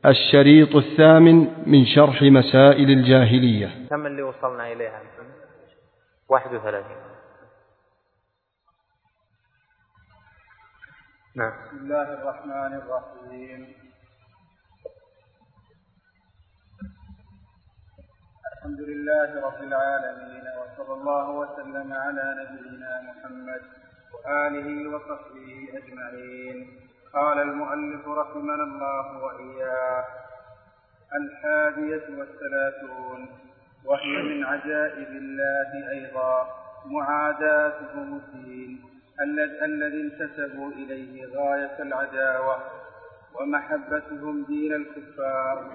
الشريط 8 من شرح مسائل الجاهلية. كم اللي وصلنا إليها؟ 31. نعم. بسم الله الرحمن الرحيم. الحمد لله رب العالمين، وصلى الله وسلم على نبينا محمد وآله وصحبه أجمعين. قال المؤلف رحمنا الله وإياه: 31، وهي من عجائب الله أيضا معاداتهم الدين الذي انتسبوا إليه غاية العداوة، ومحبتهم دين الكفار.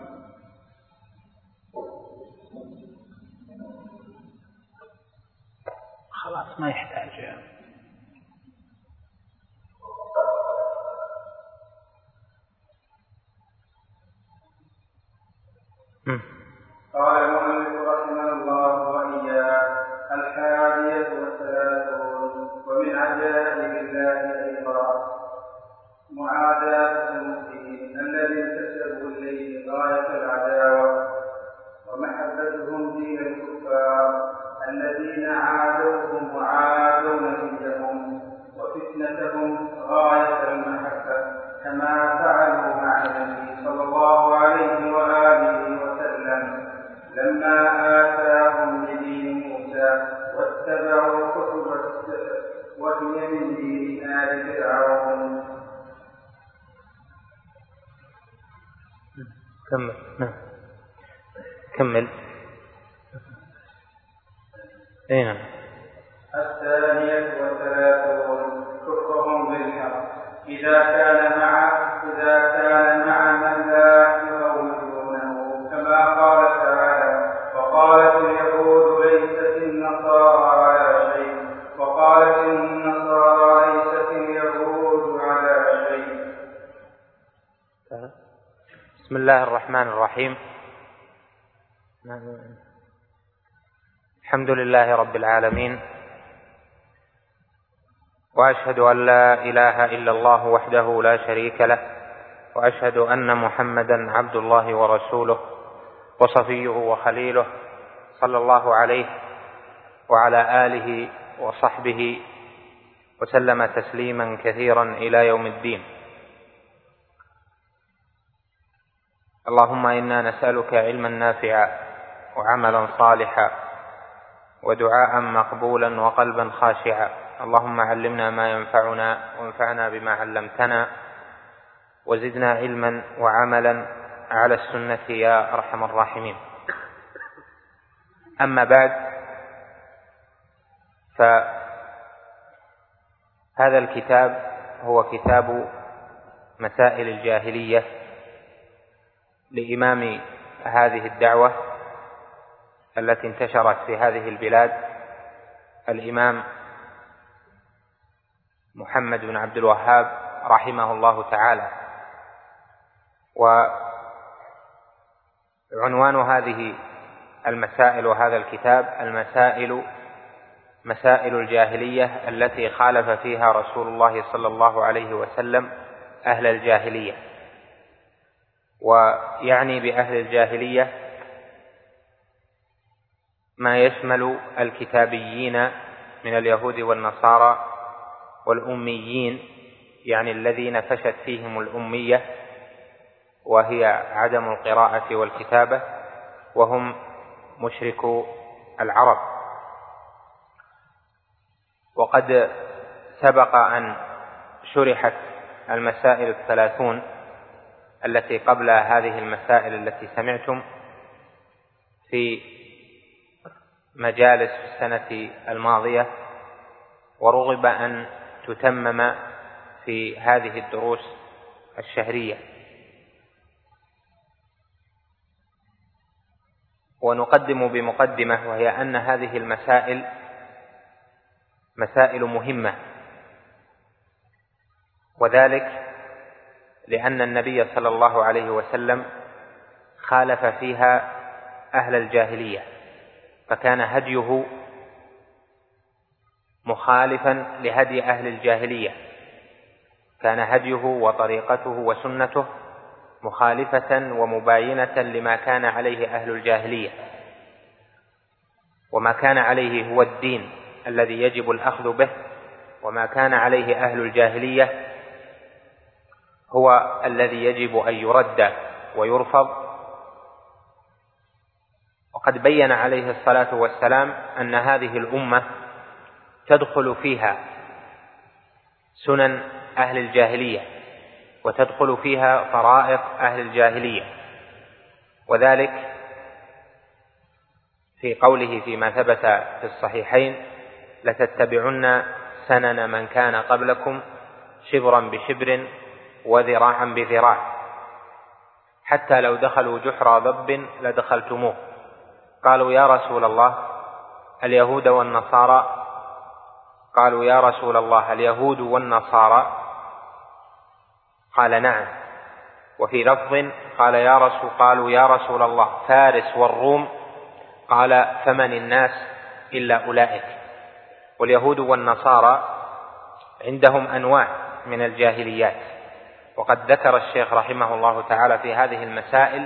خلاص ما يحتاج. قال المؤلف رحمه الله وإياه: 31، ومن عجائب الله أيضا معاداتهم الدين الذي انتسبوا إليه غاية العداوة، ومحبتهم دين الكفار الذين عادوهم وعادوا نبيهم، وفتنتهم غاية المحبة، كما فعلوا مع النبي صلى الله عليه وآله وسلم لما آتاهم بدين موسى واتبعوا كتب السحر وهي من دين آل فرعون. كمل. أين؟ 32، كفرهم بالحق إذا كان مع من لا يؤولونه، كما قال تعالى: وقالت اليهود ليست النصارى على شيء، وقالت النصارى ليست اليهود على شيء. بسم الله الرحمن الرحيم. الحمد لله رب العالمين، وأشهد أن لا إله إلا الله وحده لا شريك له، وأشهد أن محمدا عبد الله ورسوله وصفيه وخليله، صلى الله عليه وعلى آله وصحبه وسلم تسليما كثيرا إلى يوم الدين. اللهم إنا نسألك علما نافعا وعملا صالحا ودعاء مقبولا وقلبا خاشعا. اللهم علمنا ما ينفعنا وانفعنا بما علمتنا، وزدنا علما وعملا على السنة يا أرحم الراحمين. أما بعد، فهذا الكتاب هو كتاب مسائل الجاهلية لإمام هذه الدعوة التي انتشرت في هذه البلاد، الإمام محمد بن عبد الوهاب رحمه الله تعالى. وعنوان هذه المسائل وهذا الكتاب: مسائل الجاهلية التي خالف فيها رسول الله صلى الله عليه وسلم أهل الجاهلية. ويعني بأهل الجاهلية ما يشمل الكتابيين من اليهود والنصارى، والأميين، يعني الذين فشت فيهم الأمية وهي عدم القراءة والكتابة، وهم مشركو العرب. وقد سبق أن شرحت المسائل 30 التي قبل هذه المسائل التي سمعتم في مجالس السنة الماضية، ورغب أن تتمم في هذه الدروس الشهرية. ونقدم بمقدمة، وهي أن هذه المسائل مسائل مهمة، وذلك لأن النبي صلى الله عليه وسلم خالف فيها أهل الجاهلية، فكان هديه مخالفا لهدي أهل الجاهلية، كان هديه وطريقته وسنته مخالفة ومباينة لما كان عليه أهل الجاهلية، وما كان عليه هو الدين الذي يجب الأخذ به، وما كان عليه أهل الجاهلية هو الذي يجب أن يرد ويرفض. وقد بين عليه الصلاة والسلام أن هذه الأمة تدخل فيها سنن أهل الجاهلية وتدخل فيها طرائق أهل الجاهلية، وذلك في قوله فيما ثبت في الصحيحين: لتتبعن سنن من كان قبلكم شبرا بشبر وذراعا بذراع حتى لو دخلوا جحر ضب لدخلتموه. قالوا يا رسول الله اليهود والنصارى؟ قالوا يا رسول الله اليهود والنصارى؟ قال نعم. وفي لفظ قالوا يا رسول الله فارس والروم؟ قال فمن الناس إلا أولئك. واليهود والنصارى عندهم أنواع من الجاهليات، وقد ذكر الشيخ رحمه الله تعالى في هذه المسائل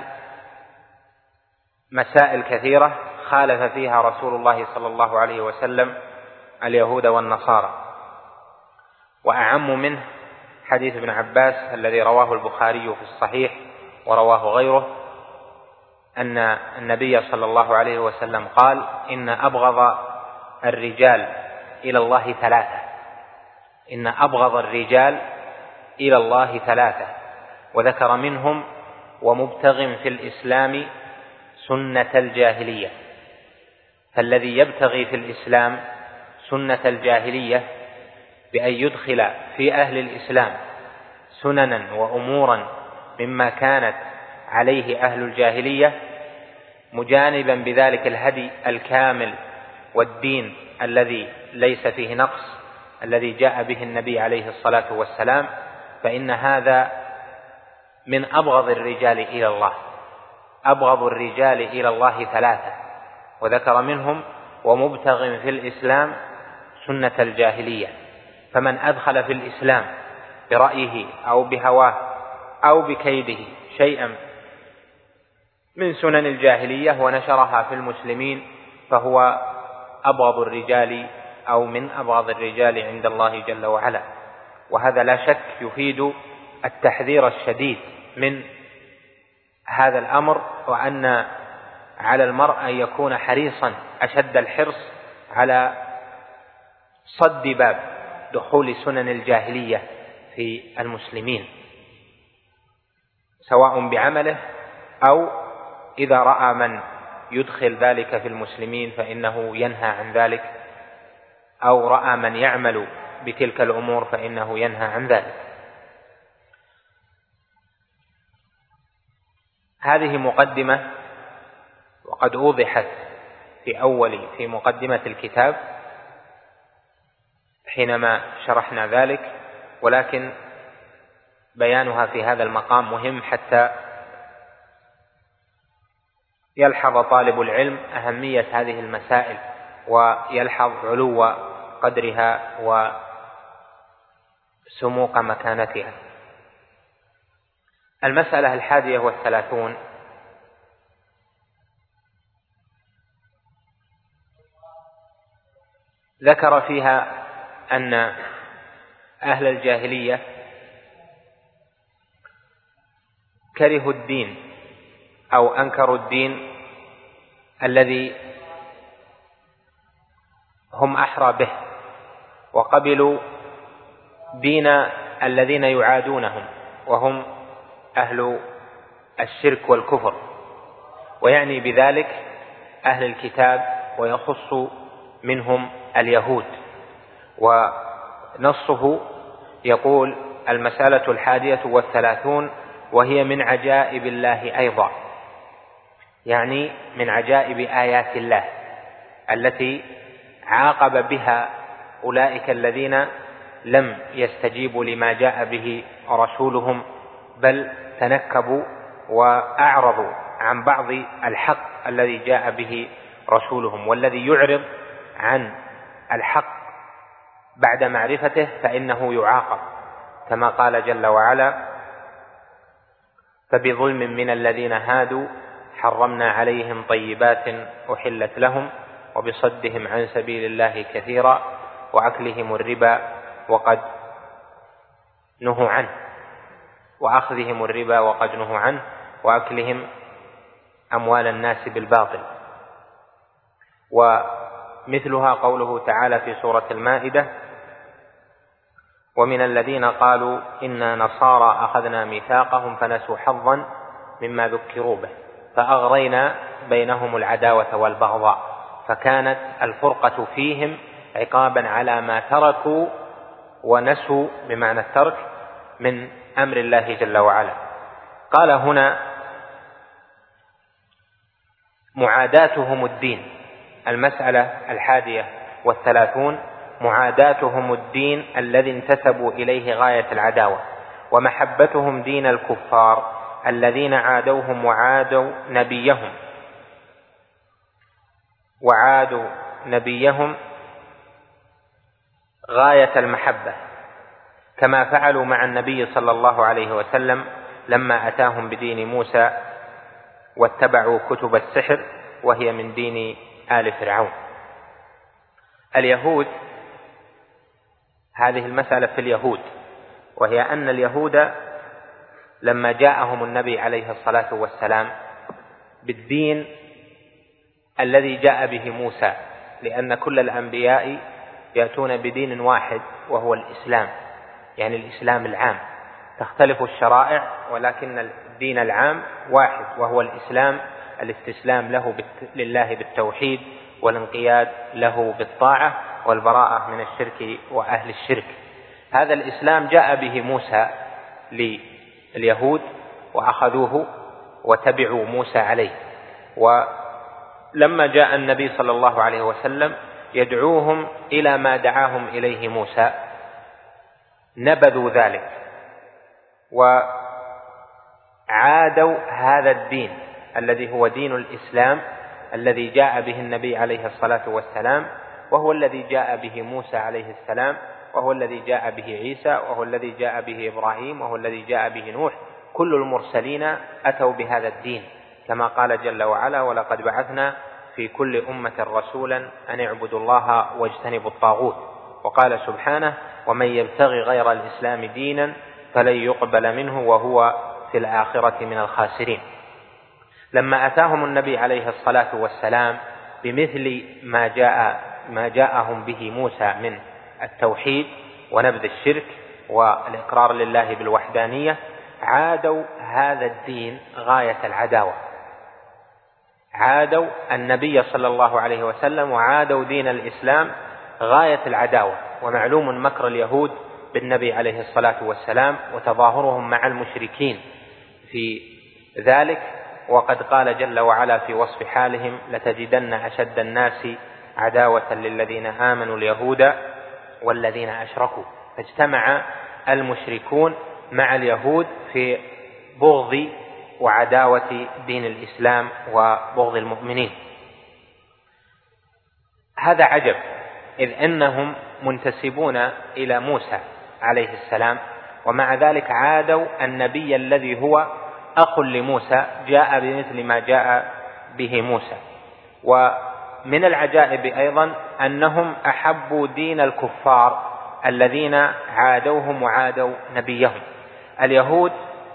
مسائل كثيرة خالف فيها رسول الله صلى الله عليه وسلم اليهود والنصارى، وأعم منه حديث ابن عباس الذي رواه البخاري في الصحيح ورواه غيره، أن النبي صلى الله عليه وسلم قال: إن أبغض الرجال إلى الله ثلاثة، إن أبغض الرجال إلى الله ثلاثة، وذكر منهم: ومبتغ في الإسلام سنة الجاهلية. فالذي يبتغي في الإسلام سنة الجاهلية بأن يدخل في أهل الإسلام سننا وأمورا مما كانت عليه أهل الجاهلية، مجانبا بذلك الهدي الكامل والدين الذي ليس فيه نقص الذي جاء به النبي عليه الصلاة والسلام، فإن هذا من أبغض الرجال إلى الله. أبغض الرجال إلى الله ثلاثة، وذكر منهم: ومبتغ في الإسلام سنة الجاهلية. فمن أدخل في الإسلام برأيه أو بهواه أو بكيده شيئا من سنن الجاهلية ونشرها في المسلمين فهو أبغض الرجال أو من أبغض الرجال عند الله جل وعلا. وهذا لا شك يفيد التحذير الشديد من هذا الأمر، وأن على المرء أن يكون حريصا أشد الحرص على صد باب دخول سنن الجاهلية في المسلمين، سواء بعمله أو إذا رأى من يدخل ذلك في المسلمين فإنه ينهى عن ذلك، أو رأى من يعمل بتلك الأمور فإنه ينهى عن ذلك. هذه مقدمة، وقد أوضحت في مقدمة الكتاب حينما شرحنا ذلك، ولكن بيانها في هذا المقام مهم حتى يلحظ طالب العلم أهمية هذه المسائل ويلحظ علو قدرها وسموق مكانتها. المسألة 31 ذكر فيها أن أهل الجاهلية كرهوا الدين أو أنكروا الدين الذي هم أحرى به، وقبلوا دين الذين يعادونهم وهم أهل الشرك والكفر، ويعني بذلك أهل الكتاب ويخص منهم اليهود. ونصه يقول: المسألة 31 وهي من عجائب الله أيضا، يعني من عجائب آيات الله التي عاقب بها أولئك الذين لم يستجيبوا لما جاء به رسولهم، بل تنكبوا وأعرضوا عن بعض الحق الذي جاء به رسولهم. والذي يعرض عن الحق بعد معرفته فإنه يعاقب، كما قال جل وعلا: فبظلم من الذين هادوا حرمنا عليهم طيبات أحلت لهم وبصدهم عن سبيل الله كثيرا وأكلهم الربا وقد نهوا عنه وأخذهم الربا وقد نهوا عنه وأكلهم أموال الناس بالباطل. ومثلها قوله تعالى في سورة المائدة: ومن الذين قالوا إنا نصارى أخذنا ميثاقهم فنسوا حظا مما ذكروا به فأغرينا بينهم العداوة والبغضاء، فكانت الفرقة فيهم عقابا على ما تركوا ونسوا بمعنى الترك من أمر الله جل وعلا. قال هنا: معاداتهم الدين. المسألة 31 معاداتهم الدين الذي انتسبوا إليه غاية العداوة، ومحبتهم دين الكفار الذين عادوهم وعادوا نبيهم غاية المحبة، كما فعلوا مع النبي صلى الله عليه وسلم لما أتاهم بدين موسى واتبعوا كتب السحر وهي من دين آل فرعون. اليهود، هذه المسألة في اليهود، وهي أن اليهود لما جاءهم النبي عليه الصلاة والسلام بالدين الذي جاء به موسى، لأن كل الأنبياء يأتون بدين واحد وهو الإسلام، يعني الإسلام العام، تختلف الشرائع ولكن الدين العام واحد وهو الإسلام، الاستسلام لله بالتوحيد والانقياد له بالطاعة والبراءة من الشرك وأهل الشرك. هذا الإسلام جاء به موسى لليهود وأخذوه وتبعوا موسى عليه، ولما جاء النبي صلى الله عليه وسلم يدعوهم إلى ما دعاهم إليه موسى نبذوا ذلك وعادوا هذا الدين الذي هو دين الإسلام الذي جاء به النبي عليه الصلاة والسلام، وهو الذي جاء به موسى عليه السلام، وهو الذي جاء به عيسى، وهو الذي جاء به إبراهيم، وهو الذي جاء به نوح. كل المرسلين أتوا بهذا الدين، كما قال جل وعلا: ولقد بعثنا في كل أمة رسولا أن اعبدوا الله واجتنبوا الطاغوت. وقال سبحانه: ومن يبتغي غير الإسلام دينا فلن يقبل منه وهو في الآخرة من الخاسرين. لما أتاهم النبي عليه الصلاة والسلام بمثل ما جاءهم به موسى من التوحيد ونبذ الشرك والإقرار لله بالوحدانية، عادوا هذا الدين غاية العداوة، عادوا النبي صلى الله عليه وسلم وعادوا دين الإسلام غاية العداوة. ومعلوم مكر اليهود بالنبي عليه الصلاة والسلام وتظاهرهم مع المشركين في ذلك، وقد قال جل وعلا في وصف حالهم: لتجدن أشد الناس عداوة للذين آمنوا اليهود والذين أشركوا. فاجتمع المشركون مع اليهود في بغض وعداوة دين الإسلام وبغض المؤمنين. هذا عجب، إذ أنهم منتسبون إلى موسى عليه السلام، ومع ذلك عادوا النبي الذي هو أخ لموسى جاء بمثل ما جاء به موسى. ومن العجائب أيضا أنهم أحبوا دين الكفار الذين عادوهم وعادوا نبيهم. اليهود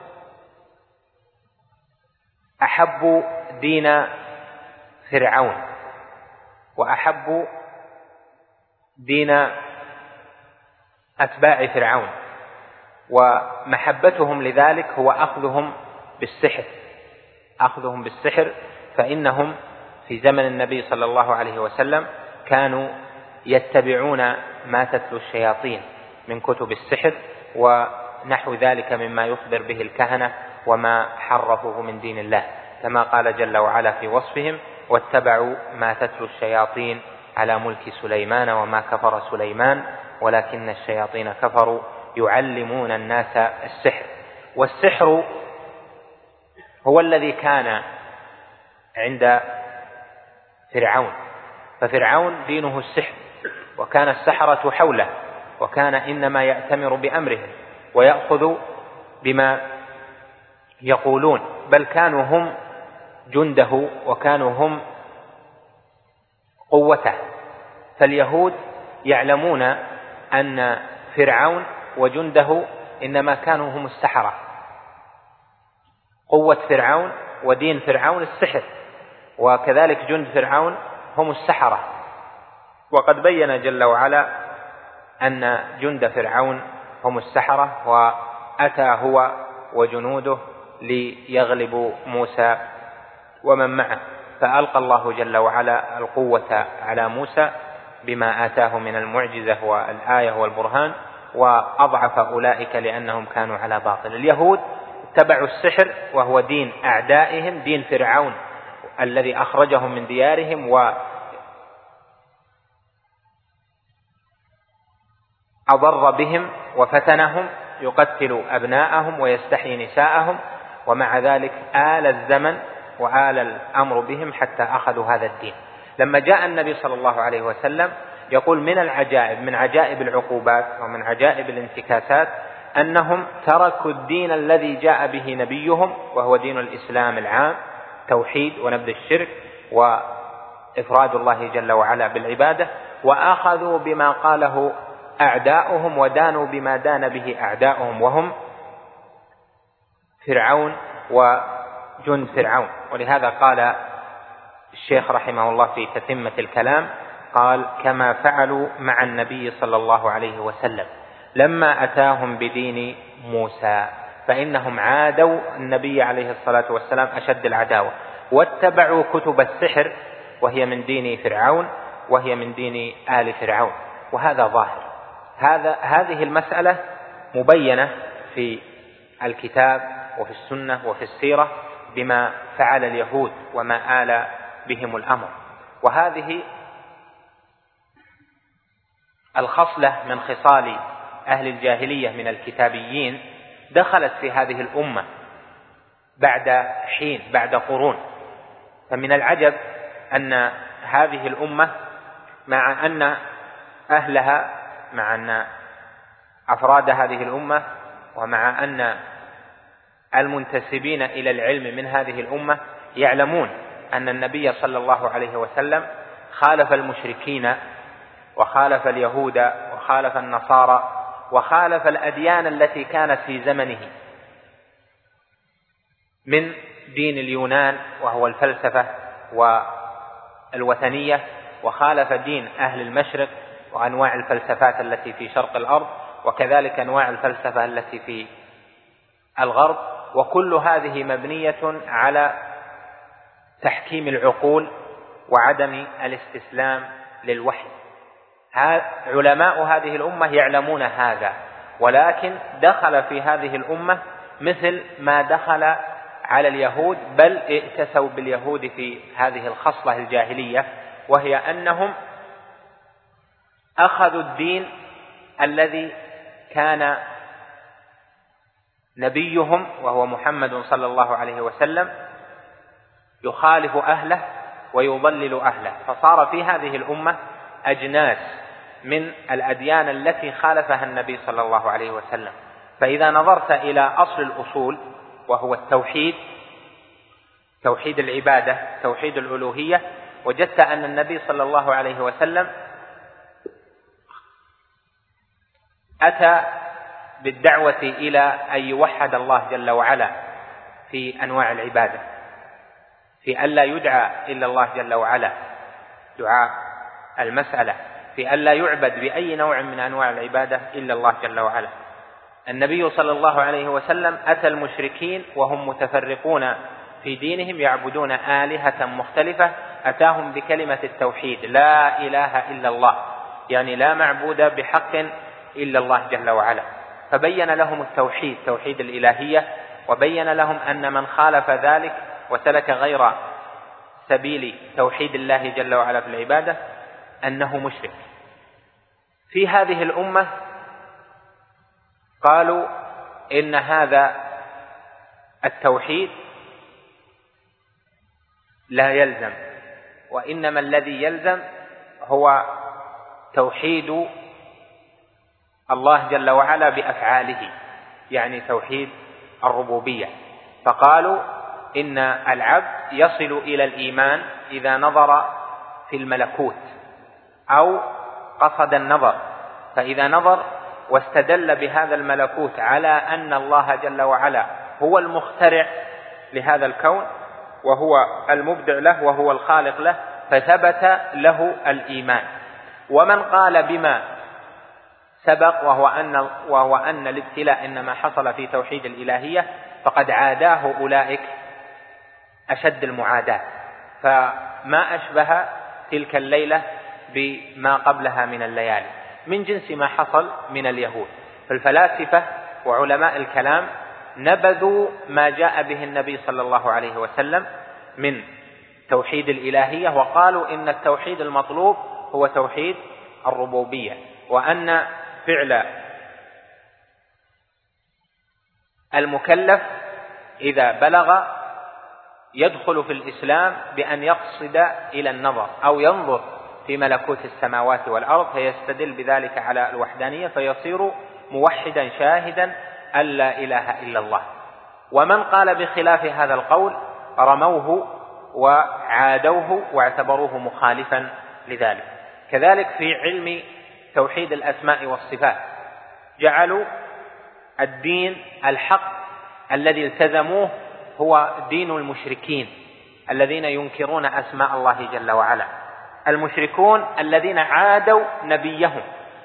أحبوا دين فرعون وأحبوا دين أتباع فرعون، ومحبتهم لذلك هو أخذهم بالسحر، فإنهم في زمن النبي صلى الله عليه وسلم كانوا يتبعون ما تتلو الشياطين من كتب السحر ونحو ذلك مما يخبر به الكهنة وما حرفوه من دين الله، كما قال جل وعلا في وصفهم: واتبعوا ما تتلو الشياطين على ملك سليمان وما كفر سليمان ولكن الشياطين كفروا يعلمون الناس السحر. والسحر هو الذي كان عند فرعون، ففرعون دينه السحر، وكان السحرة حوله، وكان إنما يأتمر بأمرهم ويأخذ بما يقولون بل كانوا هم جنده وكانوا هم قوته. فاليهود يعلمون أن فرعون وجنده إنما كانوا هم السحرة. قوة فرعون ودين فرعون السحر، وكذلك جند فرعون هم السحرة. وقد بين جل وعلا أن جند فرعون هم السحرة، وأتى هو وجنوده ليغلبوا موسى ومن معه، فألقى الله جل وعلا القوة على موسى بما آتاه من المعجزة والآية والبرهان، وأضعف أولئك لأنهم كانوا على باطل. اليهود اتبعوا السحر وهو دين أعدائهم، دين فرعون الذي أخرجهم من ديارهم وأضر بهم وفتنهم، يقتل أبناءهم ويستحيي نساءهم، ومع ذلك آل الزمن وآل الأمر بهم حتى أخذوا هذا الدين. لما جاء النبي صلى الله عليه وسلم يقول من العجائب، من عجائب العقوبات ومن عجائب الانتكاسات، أنهم تركوا الدين الذي جاء به نبيهم وهو دين الإسلام العام، توحيد ونبذ الشرك وإفراد الله جل وعلا بالعبادة، وأخذوا بما قاله أعداؤهم ودانوا بما دان به أعداؤهم وهم فرعون وجند فرعون. ولهذا قال الشيخ رحمه الله في تتمة الكلام، قال كما فعلوا مع النبي صلى الله عليه وسلم لما أتاهم بدين موسى، فإنهم عادوا النبي عليه الصلاة والسلام أشد العداوة، واتبعوا كتب السحر وهي من دين فرعون وهي من دين آل فرعون. وهذا ظاهر، هذه المسألة مبينة في الكتاب وفي السنة وفي السيرة بما فعل اليهود وما آل بهم الأمر. وهذه الخصلة من خصال أهل الجاهلية من الكتابيين دخلت في هذه الأمة بعد حين، بعد قرون. فمن العجب أن هذه الأمة مع أن أهلها، مع أن أفراد هذه الأمة ومع أن المنتسبين إلى العلم من هذه الأمة يعلمون أن النبي صلى الله عليه وسلم خالف المشركين وخالف اليهود وخالف النصارى وخالف الأديان التي كانت في زمنه من دين اليونان وهو الفلسفة والوثنية، وخالف دين أهل المشرق وأنواع الفلسفات التي في شرق الأرض، وكذلك أنواع الفلسفة التي في الغرب. وكل هذه مبنية على تحكيم العقول وعدم الاستسلام للوحي. علماء هذه الأمة يعلمون هذا، ولكن دخل في هذه الأمة مثل ما دخل على اليهود، بل ائتسوا باليهود في هذه الخصلة الجاهلية، وهي أنهم أخذوا الدين الذي كان نبيهم وهو محمد صلى الله عليه وسلم يخالف أهله ويضلل أهله، فصار في هذه الأمة أجناس من الأديان التي خالفها النبي صلى الله عليه وسلم. فإذا نظرت إلى أصل الأصول وهو التوحيد، توحيد العبادة، توحيد الألوهية، وجدت أن النبي صلى الله عليه وسلم أتى بالدعوة إلى أن يوحد الله جل وعلا في أنواع العبادة، في ألا يدعى إلا الله جل وعلا دعاء المسألة، في ألا يعبد بأي نوع من أنواع العبادة إلا الله جل وعلا. النبي صلى الله عليه وسلم أتى المشركين وهم متفرقون في دينهم يعبدون آلهة مختلفة، أتاهم بكلمة التوحيد، لا إله إلا الله، يعني لا معبود بحق إلا الله جل وعلا. فبين لهم التوحيد، توحيد الإلهية، وبين لهم أن من خالف ذلك وسلك غير سبيل توحيد الله جل وعلا في العبادة أنه مشرك. في هذه الأمة قالوا إن هذا التوحيد لا يلزم، وإنما الذي يلزم هو توحيد الله جل وعلا بأفعاله، يعني توحيد الربوبية. فقالوا إن العبد يصل إلى الإيمان إذا نظر في الملكوت أو قصد النظر، فإذا نظر واستدل بهذا الملكوت على أن الله جل وعلا هو المخترع لهذا الكون وهو المبدع له وهو الخالق له، فثبت له الإيمان. ومن قال بما سبق وهو أن الابتلاء إنما حصل في توحيد الإلهية فقد عاداه أولئك أشد المعاداة، فما أشبه تلك الليلة بما قبلها من الليالي من جنس ما حصل من اليهود. فالفلاسفة وعلماء الكلام نبذوا ما جاء به النبي صلى الله عليه وسلم من توحيد الإلهية، وقالوا إن التوحيد المطلوب هو توحيد الربوبية، وأن فعل المكلف إذا بلغ يدخل في الإسلام بأن يقصد إلى النظر أو ينظر في ملكوت السماوات والأرض فيستدل بذلك على الوحدانية فيصير موحدا شاهدا أن لا إله إلا الله. ومن قال بخلاف هذا القول رموه وعادوه واعتبروه مخالفا لذلك. كذلك في علم توحيد الأسماء والصفات جعلوا الدين الحق الذي التزموه هو دين المشركين الذين ينكرون أسماء الله جل وعلا، المشركون الذين عادوا نبيهم.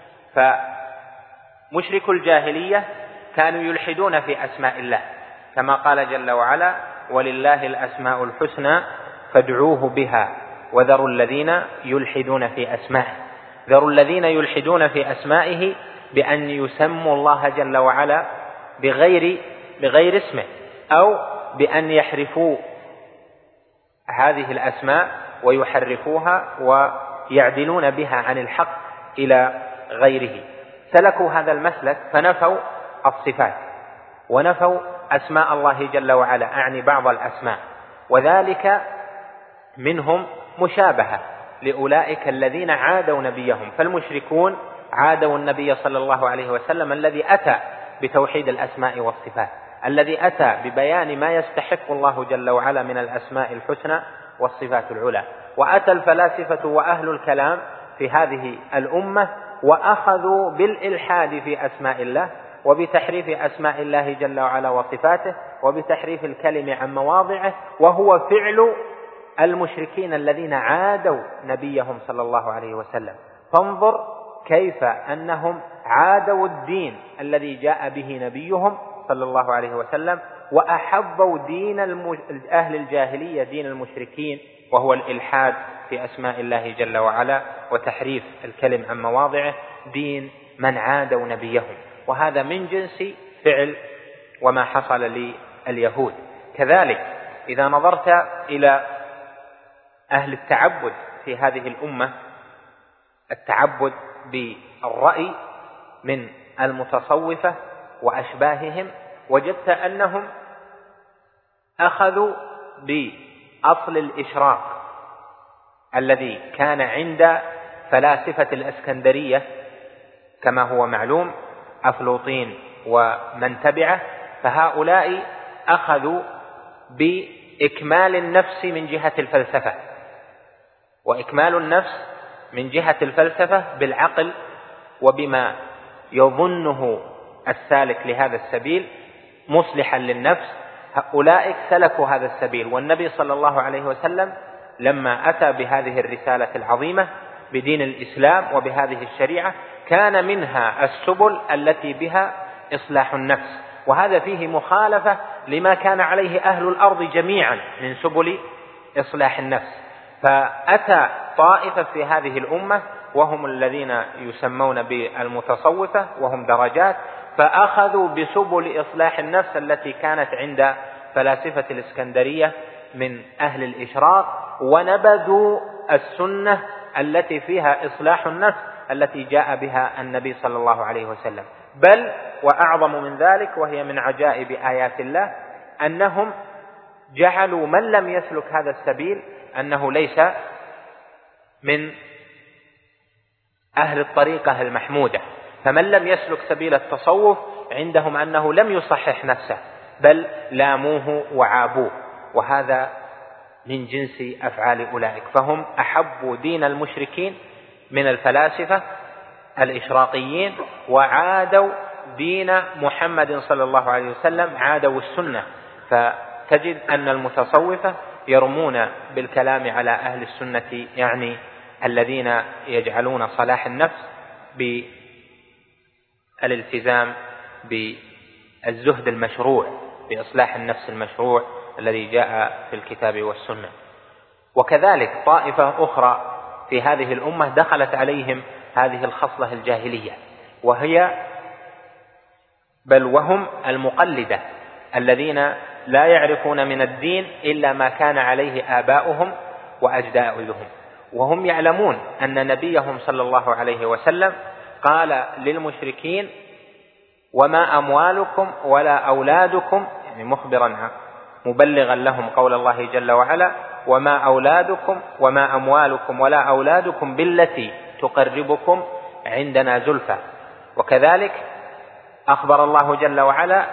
فمشرك الجاهلية كانوا يلحدون في أسماء الله كما قال جل وعلا: ولله الأسماء الحسنى فادعوه بها وذروا الذين يلحدون في أسمائه. ذروا الذين يلحدون في أسمائه بأن يسموا الله جل وعلا بغير اسمه، أو بأن يحرفوا هذه الأسماء ويحرفوها ويعدلون بها عن الحق إلى غيره. سلكوا هذا المسلك فنفوا الصفات ونفوا أسماء الله جل وعلا، أعني بعض الأسماء، وذلك منهم مشابهة لأولئك الذين عادوا نبيهم. فالمشركون عادوا النبي صلى الله عليه وسلم الذي أتى بتوحيد الأسماء والصفات، الذي أتى ببيان ما يستحق الله جل وعلا من الأسماء الحسنى والصفات العلى. وأتى الفلاسفة وأهل الكلام في هذه الأمة وأخذوا بالإلحاد في أسماء الله وبتحريف أسماء الله جل وعلا وصفاته وبتحريف الكلم عن مواضعه، وهو فعل المشركين الذين عادوا نبيهم صلى الله عليه وسلم. فانظر كيف أنهم عادوا الدين الذي جاء به نبيهم صلى الله عليه وسلم وأحبوا دين أهل الجاهلية، دين المشركين، وهو الإلحاد في أسماء الله جل وعلا وتحريف الكلم عن مواضعه، دين من عادوا نبيهم. وهذا من جنس فعل وما حصل لليهود. كذلك إذا نظرت إلى أهل التعبد في هذه الأمة، التعبد بالرأي من المتصوفة وأشباههم، وجدت أنهم أخذوا بأصل الإشراق الذي كان عند فلاسفة الإسكندرية كما هو معلوم، أفلاطين ومن تبعه. فهؤلاء أخذوا بإكمال النفس من جهة الفلسفة، وإكمال النفس من جهة الفلسفة بالعقل وبما يظنه السالك لهذا السبيل مصلحا للنفس. أولئك سلكوا هذا السبيل، والنبي صلى الله عليه وسلم لما أتى بهذه الرسالة العظيمة بدين الإسلام وبهذه الشريعة كان منها السبل التي بها إصلاح النفس، وهذا فيه مخالفة لما كان عليه أهل الأرض جميعا من سبل إصلاح النفس. فأتى طائفة في هذه الأمة وهم الذين يسمون بالمتصوفة، وهم درجات، فأخذوا بسبل إصلاح النفس التي كانت عند فلاسفة الإسكندرية من أهل الإشراق، ونبذوا السنة التي فيها إصلاح النفس التي جاء بها النبي صلى الله عليه وسلم. بل وأعظم من ذلك، وهي من عجائب آيات الله، أنهم جعلوا من لم يسلك هذا السبيل أنه ليس من أهل الطريقة المحمودة. فمن لم يسلك سبيل التصوف عندهم أنه لم يصحح نفسه، بل لاموه وعابوه، وهذا من جنس أفعال أولئك، فهم أحبوا دين المشركين من الفلاسفة الإشراقيين، وعادوا دين محمد صلى الله عليه وسلم، عادوا السنة. فتجد أن المتصوفة يرمون بالكلام على أهل السنة، يعني الذين يجعلون صلاح النفس بالالتزام بالزهد المشروع، بإصلاح النفس المشروع الذي جاء في الكتاب والسنة. وكذلك طائفة أخرى في هذه الأمة دخلت عليهم هذه الخصلة الجاهلية، وهم المقلدة الذين لا يعرفون من الدين إلا ما كان عليه آباؤهم وأجدادهم، وهم يعلمون أن نبيهم صلى الله عليه وسلم قال للمشركين: وما أموالكم ولا أولادكم، يعني مخبرا مبلغا لهم قول الله جل وعلا: وما أولادكم وما أموالكم ولا أولادكم بالتي تقربكم عندنا زلفى. وكذلك أخبر الله جل وعلا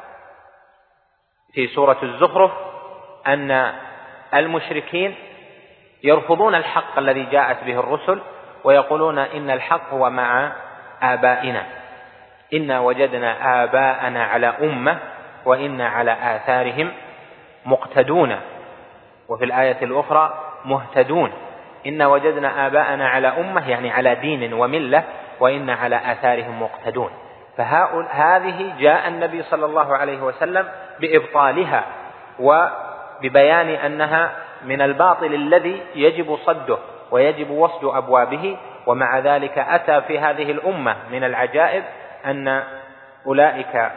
في سورة الزخرف أن المشركين يرفضون الحق الذي جاءت به الرسل، ويقولون: إن الحق هو مع آبائنا، إنا وجدنا آباءنا على أمة وإنا على آثارهم مقتدون. وفي الآية الأخرى: مهتدون. إنا وجدنا آباءنا على أمة، يعني على دين وملة، وإنا على آثارهم مقتدون. فهذه جاء النبي صلى الله عليه وسلم بإبطالها وببيان أنها من الباطل الذي يجب صده ويجب وصد أبوابه. ومع ذلك أتى في هذه الأمة من العجائب أن أولئك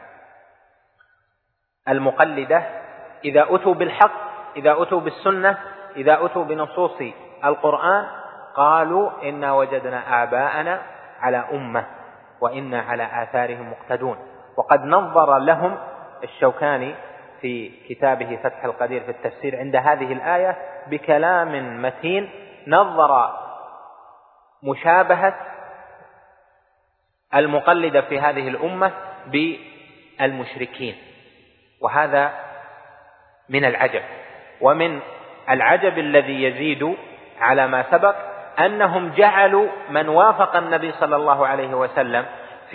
المقلدة إذا أتوا بالحق، إذا أتوا بالسنة، إذا أتوا بنصوص القرآن، قالوا: إنا وجدنا آباءنا على أمة وإنا على آثارهم مقتدون. وقد نظر لهم الشوكاني في كتابه فتح القدير في التفسير عند هذه الآية بكلام متين، نظر مشابهة المقلدة في هذه الأمة بالمشركين، وهذا من العجب. ومن العجب الذي يزيد على ما سبق أنهم جعلوا من وافق النبي صلى الله عليه وسلم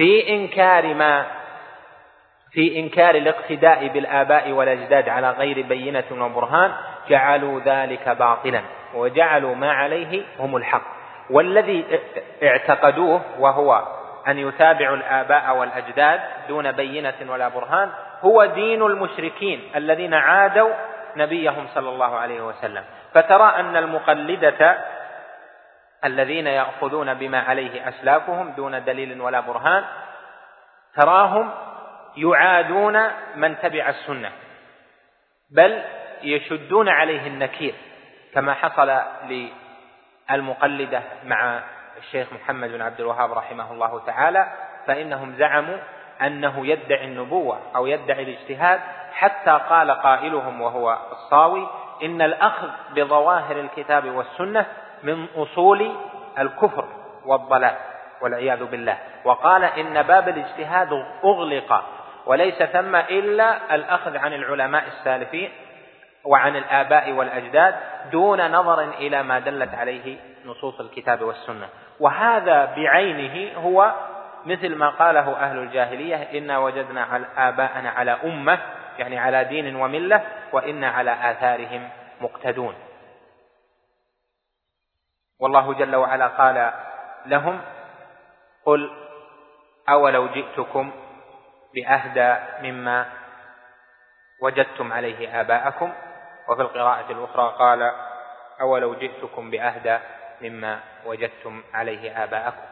في إنكار الاقتداء بالآباء والأجداد على غير بينة وبرهان، جعلوا ذلك باطلا، وجعلوا ما عليه هم الحق. والذي اعتقدوه وهو أن يتابعوا الآباء والأجداد دون بينة ولا برهان هو دين المشركين الذين عادوا نبيهم صلى الله عليه وسلم. فترى أن المقلدة الذين يأخذون بما عليه أسلافهم دون دليل ولا برهان، تراهم يعادون من تبع السنة، بل يشدون عليه النكير، كما حصل للمقلدة مع الشيخ محمد بن عبد الوهاب رحمه الله تعالى، فإنهم زعموا أنه يدعي النبوة أو يدعي الاجتهاد، حتى قال قائلهم وهو الصاوي: إن الأخذ بظواهر الكتاب والسنة من أصول الكفر والضلال والعياذ بالله. وقال: إن باب الاجتهاد أغلق وليس ثم إلا الأخذ عن العلماء السالفين وعن الآباء والأجداد دون نظر إلى ما دلت عليه نصوص الكتاب والسنة. وهذا بعينه هو مثل ما قاله أهل الجاهلية: إنا وجدنا آباءنا على أمة، يعني على دين وملة، وإنا على آثارهم مقتدون. والله جل وعلا قال لهم: قل أولو جئتكم بأهدى مما وجدتم عليه آباءكم. وفي القراءة الأخرى قال: أولو جئتكم بأهدى مما وجدتم عليه آباءكم.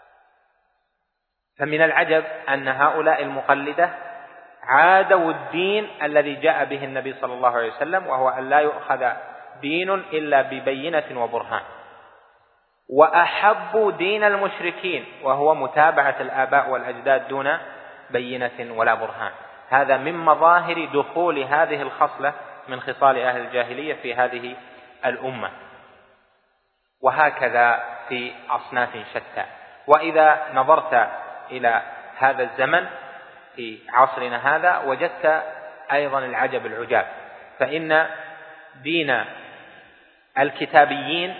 فمن العجب أن هؤلاء المقلدة عادوا الدين الذي جاء به النبي صلى الله عليه وسلم، وهو أن لا يؤخذ دين إلا ببينة وبرهان، وأحبوا دين المشركين وهو متابعة الآباء والأجداد دون بينة ولا برهان. هذا من مظاهر دخول هذه الخصلة من خصال أهل الجاهلية في هذه الأمة، وهكذا في أصناف شتى. وإذا نظرت إلى هذا الزمن في عصرنا هذا وجدت أيضا العجب العجاب، فإن دين الكتابيين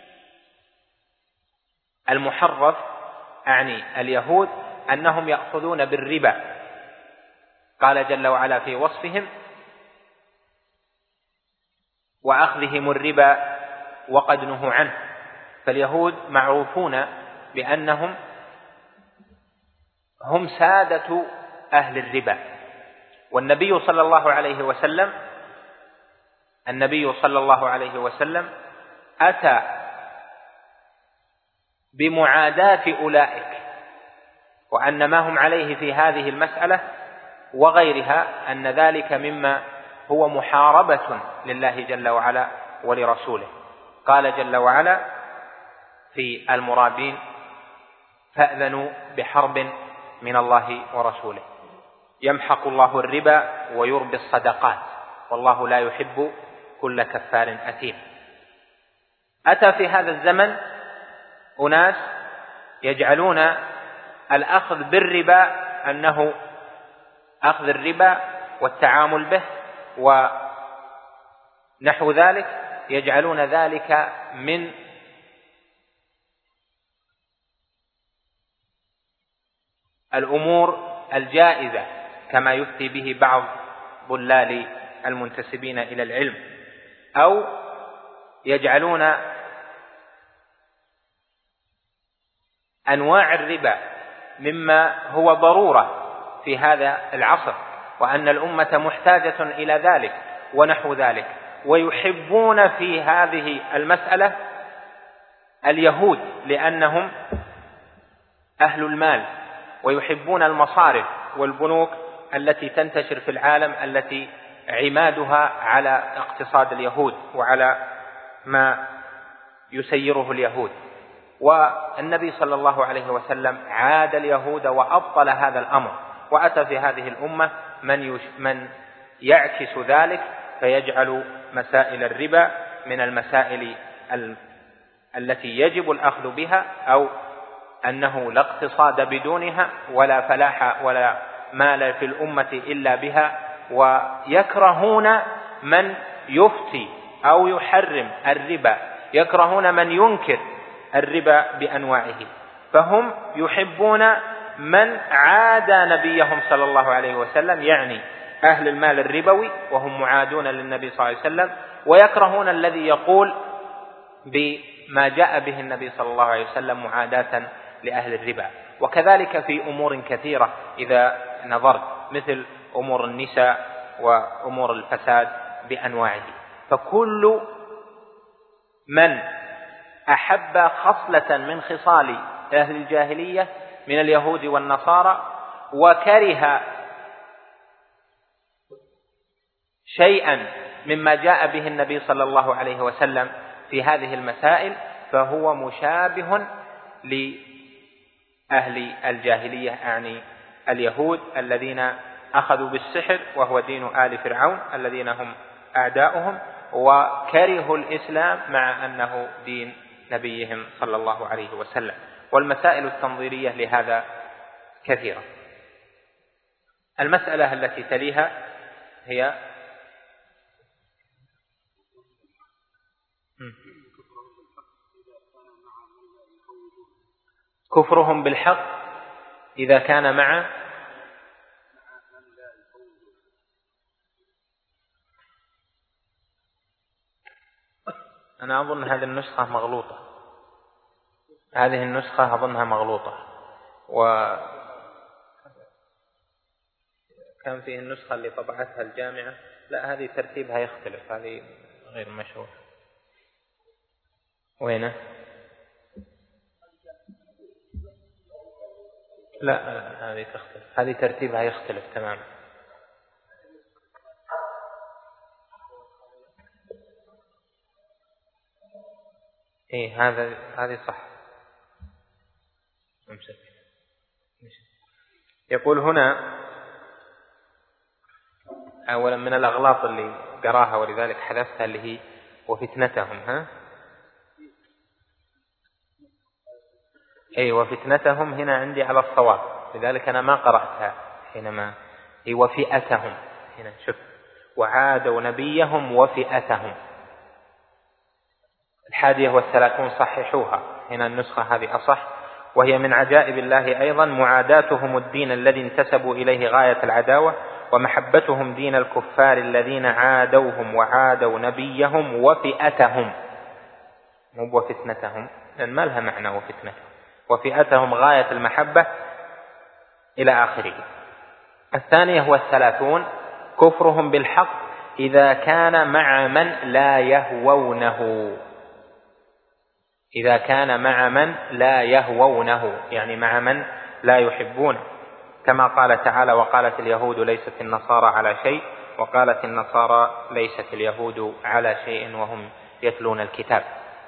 المحرف أعني اليهود أنهم يأخذون بالربا. قال جل وعلا في وصفهم: وأخذهم الربا وقد نهوا عنه. فاليهود معروفون بأنهم هم سادة أهل الربا. والنبي صلى الله عليه وسلم أتى بمعاداة أولئك، وأن ما هم عليه في هذه المسألة وغيرها أن ذلك مما هو محاربة لله جل وعلا ولرسوله. قال جل وعلا في المرابين: فأذنوا بحرب من الله ورسوله يمحق الله الربا ويربي الصدقات والله لا يحب كل كفار أثيم. أتى في هذا الزمن أناس يجعلون الأخذ بالربا أنه أخذ الربا والتعامل به ونحو ذلك، يجعلون ذلك من الأمور الجائزة كما يفتي به بعض ضلال المنتسبين إلى العلم، أو يجعلون أنواع الربا مما هو ضرورة في هذا العصر، وأن الأمة محتاجة إلى ذلك ونحو ذلك. ويحبون في هذه المسألة اليهود لأنهم أهل المال، ويحبون المصارف والبنوك التي تنتشر في العالم التي عمادها على اقتصاد اليهود وعلى ما يسيره اليهود. والنبي صلى الله عليه وسلم عاد اليهود وأبطل هذا الأمر، وأتى في هذه الأمة من يعكس ذلك فيجعل مسائل الربا من المسائل التي يجب الأخذ بها، أو أنه لا اقتصاد بدونها ولا فلاح ولا مال في الأمة إلا بها. ويكرهون من يفتي أو يحرم الربا، يكرهون من ينكر الربا بأنواعه، فهم يحبون من عادى نبيهم صلى الله عليه وسلم، يعني أهل المال الربوي وهم معادون للنبي صلى الله عليه وسلم، ويكرهون الذي يقول بما جاء به النبي صلى الله عليه وسلم معاداة لأهل الربا. وكذلك في أمور كثيرة إذا نظرت، مثل أمور النساء وأمور الفساد بأنواعه. فكل من أحب خصلة من خصال أهل الجاهلية من اليهود والنصارى وكره شيئا مما جاء به النبي صلى الله عليه وسلم في هذه المسائل فهو مشابه لأهل الجاهلية، يعني اليهود الذين أخذوا بالسحر وهو دين آل فرعون الذين هم أعداؤهم، وكرهوا الإسلام مع أنه دين نبيهم صلى الله عليه وسلم. والمسائل التنظيرية لهذا كثيرة. المسألة التي تليها هي كفرهم بالحق إذا كان مع أنا أظن هذه النسخة مغلوطة، هذه النسخة أظنها مغلوطة، وكان فيه النسخة اللي طبعتها الجامعة لا هذه ترتيبها يختلف، هذه غير مشهور. وينه؟ لا هذه تختلف، هذه ترتيبها يختلف تماما. إيه هذه صح. يقول هنا أولا من الأغلاط اللي قراها ولذلك حذفتها اللي هي وفتنتهم. وفتنتهم هنا عندي على الصواب، لذلك أنا ما قرأتها حينما هي وفئتهم، هنا شوف، وعادوا نبيهم وفئتهم. 31 صححوها، هنا النسخة هذه أصح. وهي من عجائب الله أيضا معاداتهم الدين الذي انتسبوا إليه غاية العداوة، ومحبتهم دين الكفار الذين عادوهم وعادوا نبيهم وفئتهم، مو وفتنتهم لأن ما لها معنى وفتنتهم، وفئتهم غاية المحبة إلى آخره. 32 كفرهم بالحق إذا كان مع من لا يهوونه. إذا كان مع من لا يهوونه يعني مع من لا يحبونه، كما قال تعالى: وقالت اليهود ليست النصارى على شيء، وقالت النصارى ليست اليهود على شيء وهم يتلون الكتاب.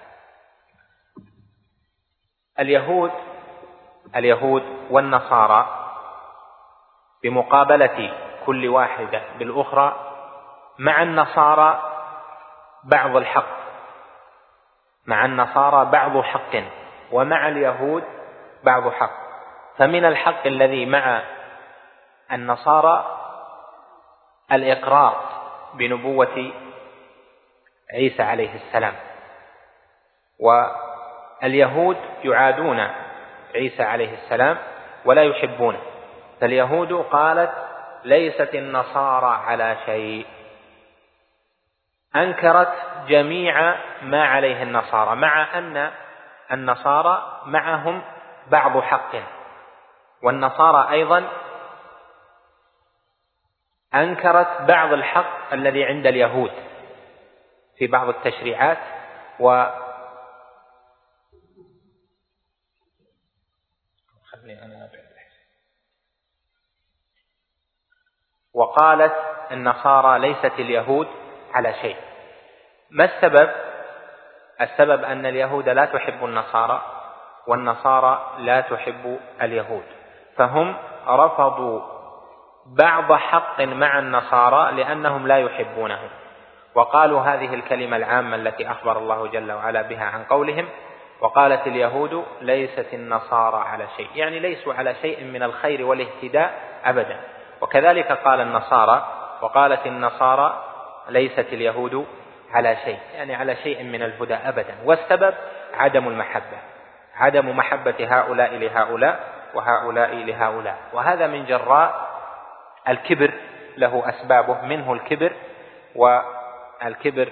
اليهود والنصارى بمقابلة كل واحدة بالأخرى، مع النصارى بعض الحق، مع النصارى بعض حق، ومع اليهود بعض حق. فمن الحق الذي مع النصارى الإقرار بنبوة عيسى عليه السلام، واليهود يعادون عيسى عليه السلام ولا يحبونه. فاليهود قالت ليست النصارى على شيء، أنكرت جميع ما عليه النصارى، مع أن النصارى معهم بعض حق، والنصارى أيضا أنكرت بعض الحق الذي عند اليهود في بعض التشريعات وقالت النصارى ليست اليهود على شيء. ما السبب؟ السبب أن اليهود لا تحب النصارى والنصارى لا تحب اليهود، فهم رفضوا بعض حق مع النصارى لأنهم لا يحبونه، وقالوا هذه الكلمة العامة التي أخبر الله جل وعلا بها عن قولهم: وقالت اليهود ليست النصارى على شيء، يعني ليسوا على شيء من الخير والاهتداء أبدا. وكذلك قال النصارى: وقالت النصارى ليست اليهود على شيء، يعني على شيء من الهدى أبدا. والسبب عدم المحبة، عدم محبة هؤلاء لهؤلاء وهؤلاء لهؤلاء، وهذا من جراء الكبر، له أسبابه، منه الكبر، والكبر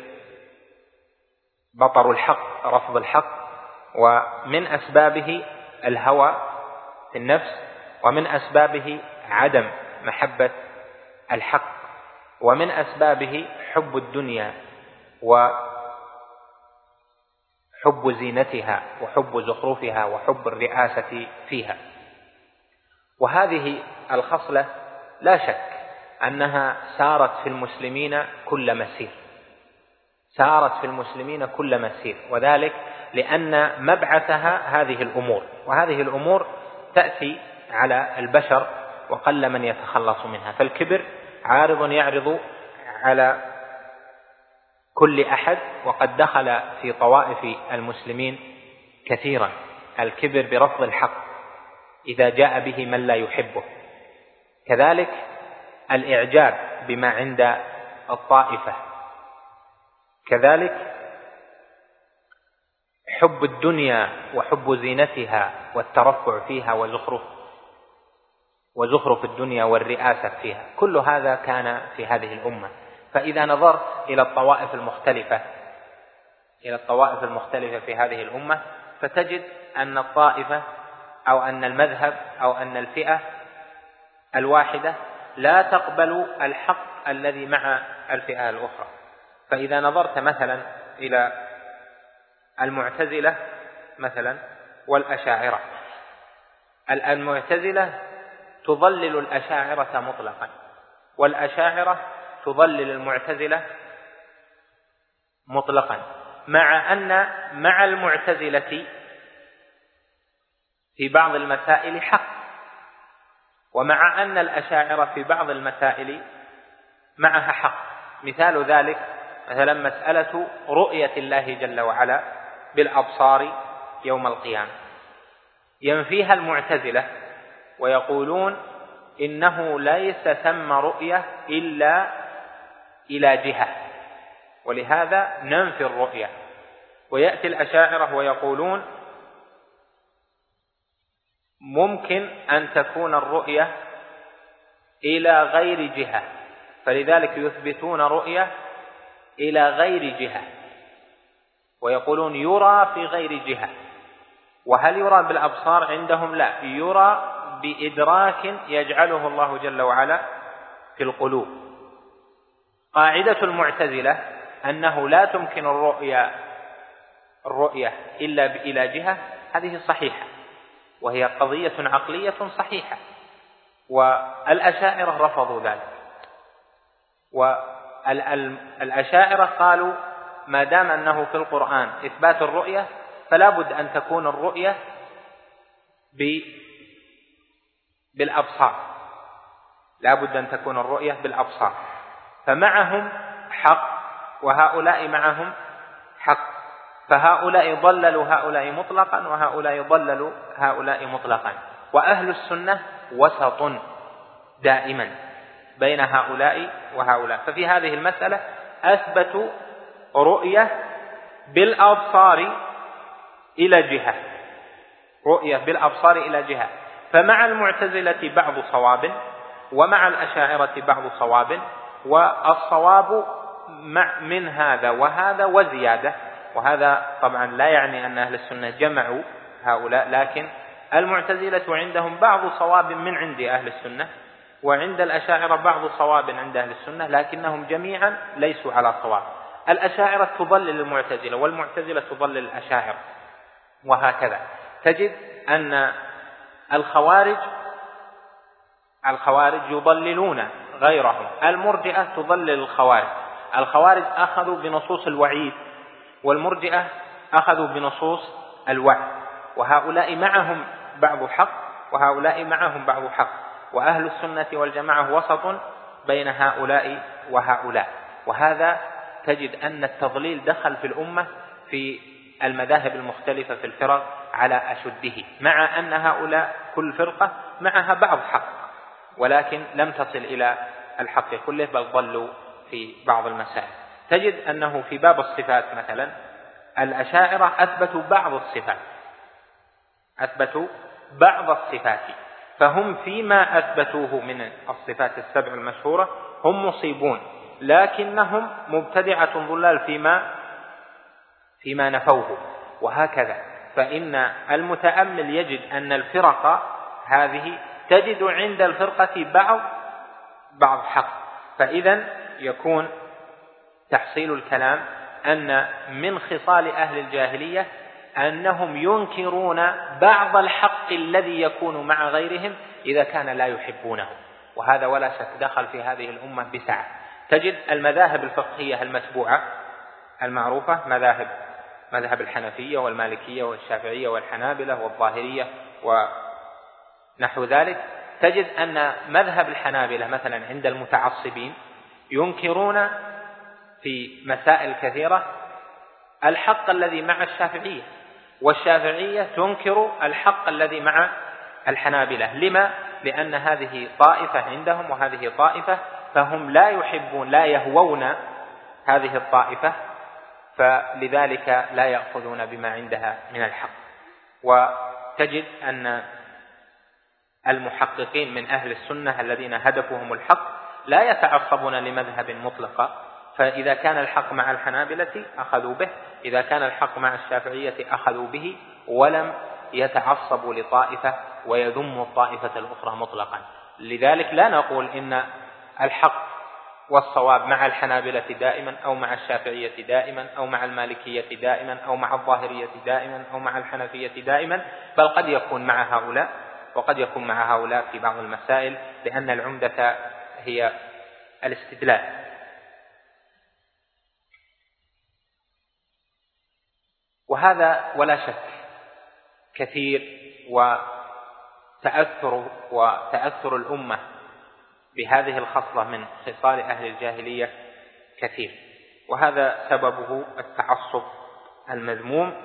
بطر الحق، رفض الحق، ومن أسبابه الهوى في النفس، ومن أسبابه عدم محبة الحق، ومن أسبابه حب الدنيا وحب زينتها وحب زخرفها وحب الرئاسة فيها. وهذه الخصلة لا شك أنها سارت في المسلمين كل مسير، سارت في المسلمين كل مسير، وذلك لأن مبعثها هذه الأمور، وهذه الأمور تأتي على البشر وقل من يتخلص منها. فالكبر عارض يعرض على كل أحد، وقد دخل في طوائف المسلمين كثيرا الكبر برفض الحق إذا جاء به من لا يحبه. كذلك الإعجاب بما عند الطائفة، كذلك حب الدنيا وحب زينتها والترفع فيها وزخرف الدنيا والرئاسة فيها، كل هذا كان في هذه الأمة. فإذا نظرت إلى الطوائف المختلفة في هذه الأمة، فتجد أن الطائفة أو أن المذهب أو أن الفئة الواحدة لا تقبل الحق الذي مع الفئة الأخرى. فإذا نظرت مثلا إلى المعتزلة مثلا والأشاعرة، المعتزلة تضلل الأشاعرة مطلقا، والأشاعرة تضلل المعتزلة مطلقا، مع أن مع المعتزلة في بعض المسائل حق، ومع أن الأشاعرة في بعض المسائل معها حق. مثال ذلك مثلا مسألة رؤية الله جل وعلا بالأبصار يوم القيامة، ينفيها المعتزلة ويقولون إنه ليس ثم رؤية إلا إلى جهة، ولهذا ننفي الرؤية. ويأتي الأشاعرة ويقولون ممكن أن تكون الرؤية إلى غير جهة، فلذلك يثبتون رؤية إلى غير جهة، ويقولون يرى في غير جهة. وهل يرى بالأبصار؟ عندهم لا، يرى بإدراك يجعله الله جل وعلا في القلوب. قاعدة المعتزلة أنه لا تمكن الرؤية إلا إلى جهة، هذه صحيحة، وهي قضية عقلية صحيحة، والأشاعرة رفضوا ذلك. والأشاعرة قالوا ما دام أنه في القرآن إثبات الرؤية فلا بد أن تكون الرؤية بالأبصار، لا بد أن تكون الرؤية بالأبصار، فمعهم حق وهؤلاء معهم حق، فهؤلاء ضللوا هؤلاء مطلقا وهؤلاء ضللوا هؤلاء مطلقا. وأهل السنة وسط دائما بين هؤلاء وهؤلاء. ففي هذه المسألة أثبتوا رؤية بالأبصار إلى جهة، رؤية بالأبصار إلى جهة. فمع المعتزلة بعض صواب، ومع الأشاعرة بعض صواب، والصواب من هذا وهذا وزيادة. وهذا طبعا لا يعني أن أهل السنة جمعوا هؤلاء، لكن المعتزلة عندهم بعض صواب من عند أهل السنة، وعند الأشاعرة بعض صواب عند أهل السنة، لكنهم جميعا ليسوا على صواب. الأشاعرة تضلل المعتزلة، والمعتزلة تضلل الأشاعرة، وهكذا. تجد أن الخوارج يضللون غيرهم، المرجئة تضلل الخوارج. الخوارج أخذوا بنصوص الوعيد، والمرجئة أخذوا بنصوص الوعد، وهؤلاء معهم بعض حق وهؤلاء معهم بعض حق. وأهل السنة والجماعة وسط بين هؤلاء وهؤلاء. وهذا تجد أن التضليل دخل في الأمة في المذاهب المختلفة في الفرق على أشده، مع أن هؤلاء كل فرقة معها بعض حق، ولكن لم تصل إلى الحق كله، بل ضلوا في بعض المسائل. تجد أنه في باب الصفات مثلا الأشاعرة أثبتوا بعض الصفات، فهم فيما أثبتوه من الصفات السبع المشهورة هم مصيبون، لكنهم مبتدعة ضلال فيما نفوه، وهكذا. فإن المتأمل يجد أن الفرق هذه تجد عند الفرقة بعض حق. فإذا يكون تحصيل الكلام أن من خصال أهل الجاهلية أنهم ينكرون بعض الحق الذي يكون مع غيرهم إذا كان لا يحبونه، وهذا ولا شك دخل في هذه الأمة بسعة. تجد المذاهب الفقهية المتبوعة المعروفة مذهب الحنفية والمالكية والشافعية والحنابلة والظاهرية ونحو ذلك. تجد أن مذهب الحنابلة مثلا عند المتعصبين ينكرون في مسائل كثيرة الحق الذي مع الشافعية، والشافعية تنكر الحق الذي مع الحنابلة. لما؟ لأن هذه طائفة عندهم وهذه طائفة، فهم لا يهوون هذه الطائفة، فلذلك لا يأخذون بما عندها من الحق. وتجد أن المحققين من أهل السنة الذين هدفهم الحق لا يتعصبون لمذهب مطلقا، فإذا كان الحق مع الحنابلة أخذوا به، إذا كان الحق مع الشافعية أخذوا به، ولم يتعصبوا لطائفة ويذموا الطائفة الأخرى مطلقا. لذلك لا نقول إن الحق والصواب مع الحنابلة دائما، أو مع الشافعية دائما، أو مع المالكية دائما، أو مع الظاهرية دائما، أو مع الحنفية دائما، بل قد يكون مع هؤلاء وقد يكون مع هؤلاء في بعض المسائل، لأن العمدة هي الاستدلال. وهذا ولا شك كثير، وتأثر الأمة بهذه الخصلة من خصال أهل الجاهلية كثير، وهذا سببه التعصب المذموم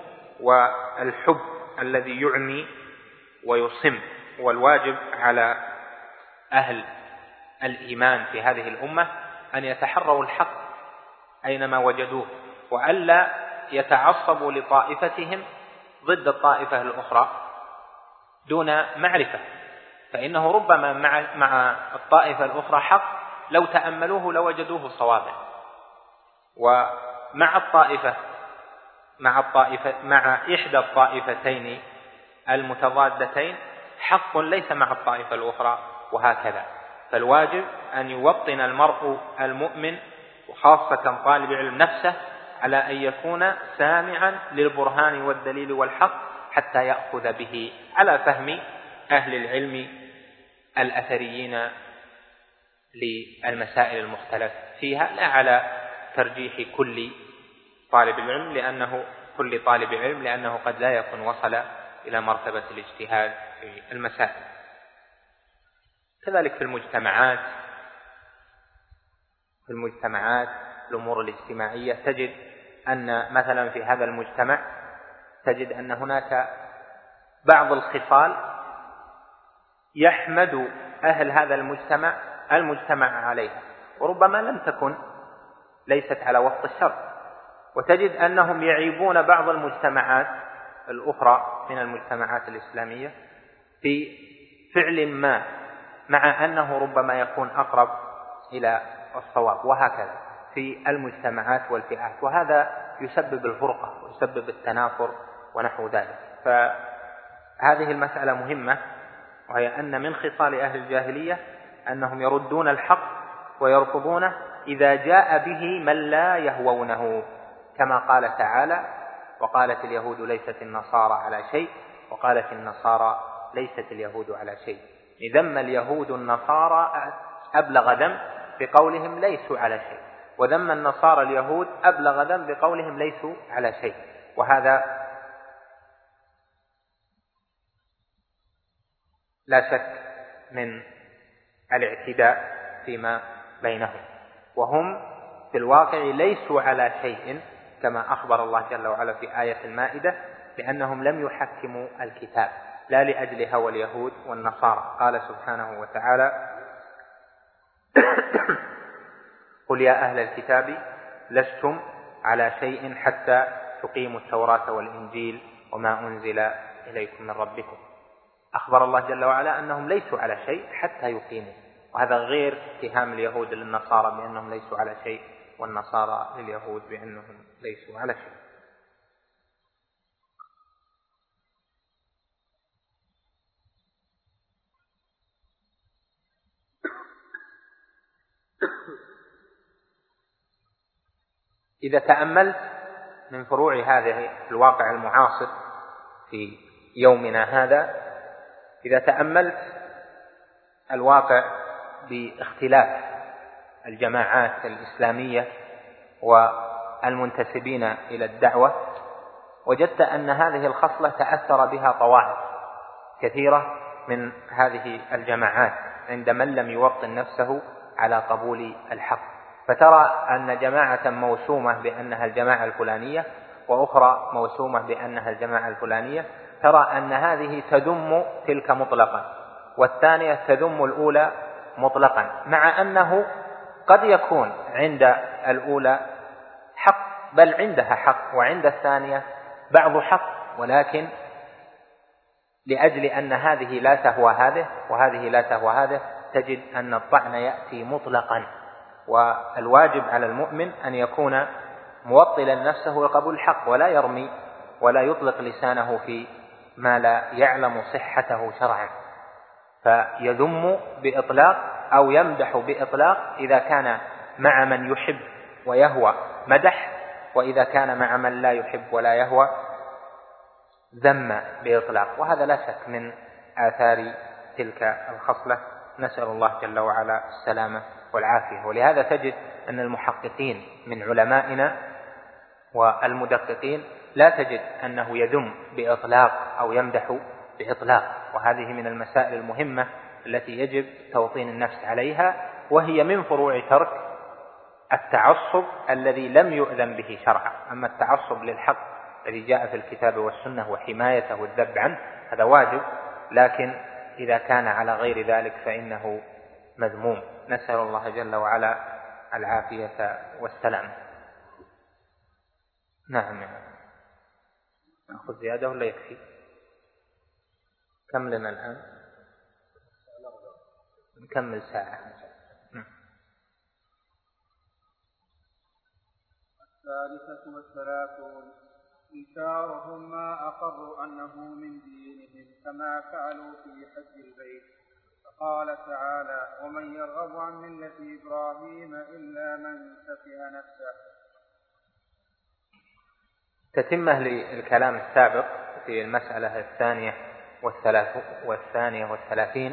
والحب الذي يعمي ويصم. والواجب على أهل الإيمان في هذه الأمة أن يتحروا الحق أينما وجدوه، وألا يتعصبوا لطائفتهم ضد الطائفة الأخرى دون معرفة، فإنه ربما مع الطائفة الأخرى حق لو تأملوه لوجدوه صوابا، ومع مع إحدى الطائفتين المتضادتين حق ليس مع الطائفة الأخرى، وهكذا. فالواجب أن يوطن المرء المؤمن وخاصة طالب العلم نفسه على أن يكون سامعا للبرهان والدليل والحق حتى يأخذ به على فهم أهل العلم الأثريين للمسائل المختلف فيها، لا على ترجيح كل طالب العلم لأنه قد لا يكون وصل إلى مرتبة الاجتهاد في المسائل. كذلك في المجتمعات الأمور الاجتماعية تجد أن مثلا في هذا المجتمع تجد أن هناك بعض الخصال يحمد أهل هذا المجتمع عليها، وربما لم تكن ليست على وفق الشرع، وتجد أنهم يعيبون بعض المجتمعات الأخرى من المجتمعات الإسلامية في فعل ما، مع أنه ربما يكون أقرب إلى الصواب، وهكذا في المجتمعات والفئات، وهذا يسبب الفرقة ويسبب التنافر ونحو ذلك. فهذه المسألة مهمة، وهي أن من خصال أهل الجاهلية أنهم يردون الحق ويرفضونه إذا جاء به من لا يهوونه، كما قال تعالى: وقالت اليهود ليست النصارى على شيء وقالت النصارى ليست اليهود على شيء. ذم اليهود النصارى أبلغ ذم بقولهم ليسوا على شيء، وذم النصارى اليهود أبلغ ذم بقولهم ليسوا على شيء، وهذا لا شك من الاعتداء فيما بينهم، وهم في الواقع ليسوا على شيء كما أخبر الله جل وعلا في آية المائدة، لأنهم لم يحكموا الكتاب لا لأجل هوى اليهود والنصارى. قال سبحانه وتعالى: قل يا أهل الكتاب لستم على شيء حتى تقيموا التوراة والإنجيل وما أنزل إليكم من ربكم. أخبر الله جل وعلا أنهم ليسوا على شيء حتى يقيموا، وهذا غير اتهام اليهود للنصارى بأنهم ليسوا على شيء والنصارى لليهود بأنهم ليسوا على شيء. إذا تأملت من فروع هذه الواقع المعاصر في يومنا هذا، إذا تأملت الواقع باختلاف الجماعات الإسلامية والمنتسبين إلى الدعوة، وجدت أن هذه الخصلة تأثر بها طوائف كثيرة من هذه الجماعات عند من لم يوطن نفسه على قبول الحق، فترى أن جماعة موسومة بأنها الجماعة الفلانية وأخرى موسومة بأنها الجماعة الفلانية، ترى أن هذه تذم تلك مطلقا والثانية تذم الأولى مطلقا، مع أنه قد يكون عند الأولى حق، بل عندها حق، وعند الثانية بعض حق، ولكن لأجل أن هذه لا تهوى هذه وهذه لا تهوى هذه تجد أن الطعن يأتي مطلقا. والواجب على المؤمن أن يكون موطلا نفسه وقبول الحق، ولا يرمي ولا يطلق لسانه في ما لا يعلم صحته شرعا، فيذم بإطلاق أو يمدح بإطلاق إذا كان مع من يحب ويهوى مدح، وإذا كان مع من لا يحب ولا يهوى ذم بإطلاق، وهذا لا شك من آثار تلك الخصلة. نسأل الله جل وعلا السلامة والعافية. ولهذا تجد أن المحققين من علمائنا والمدققين لا تجد أنه يذم بإطلاق أو يمدح بإطلاق، وهذه من المسائل المهمة التي يجب توطين النفس عليها، وهي من فروع ترك التعصب الذي لم يؤذن به شرعا. أما التعصب للحق الذي جاء في الكتاب والسنة وحمايته والذب عنه هذا واجب، لكن إذا كان على غير ذلك فإنه مذموم. نسأل الله جل وعلا العافية والسلام. نعم، نأخذ زيادة ولا يكفي؟ كم لنا الآن؟ نكمل ساعة. الثالثة والثلاثون إنكارهم ما أقروا أنه من دينهم كما فعلوا في حج البيت. فقال تعالى: ومن يرغب عن ملة إبراهيم إلا من سفه نفسه. تتمة للكلام السابق في المسألة 32.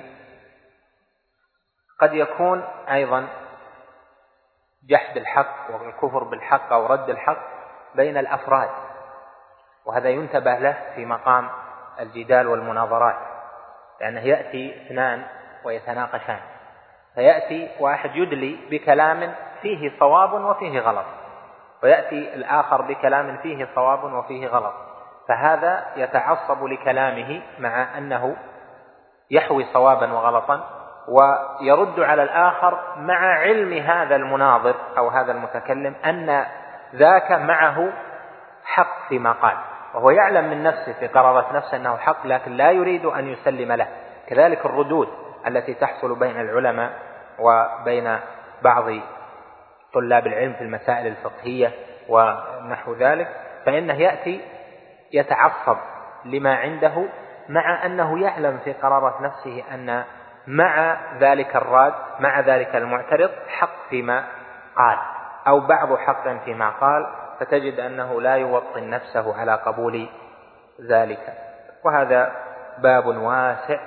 قد يكون أيضا جحد الحق والكفر بالحق أو رد الحق بين الأفراد، وهذا ينتبه له في مقام الجدال والمناظرات، لأنه يأتي اثنان ويتناقشان، فيأتي واحد يدلي بكلام فيه صواب وفيه غلط، ويأتي الآخر بكلام فيه صواب وفيه غلط، فهذا يتعصب لكلامه مع أنه يحوي صوابا وغلطا، ويرد على الآخر مع علم هذا المناظر أو هذا المتكلم أن ذاك معه حق فيما قال، وهو يعلم من نفسه في قرارة نفسه أنه حق، لكن لا يريد أن يسلم له. كذلك الردود التي تحصل بين العلماء وبين بعض طلاب العلم في المسائل الفقهية ونحو ذلك، فإنه يأتي يتعصب لما عنده مع أنه يعلم في قرارة نفسه أن مع ذلك الراد مع ذلك المعترض حق فيما قال أو بعض حق فيما قال، فتجد أنه لا يوطن نفسه على قبول ذلك. وهذا باب واسع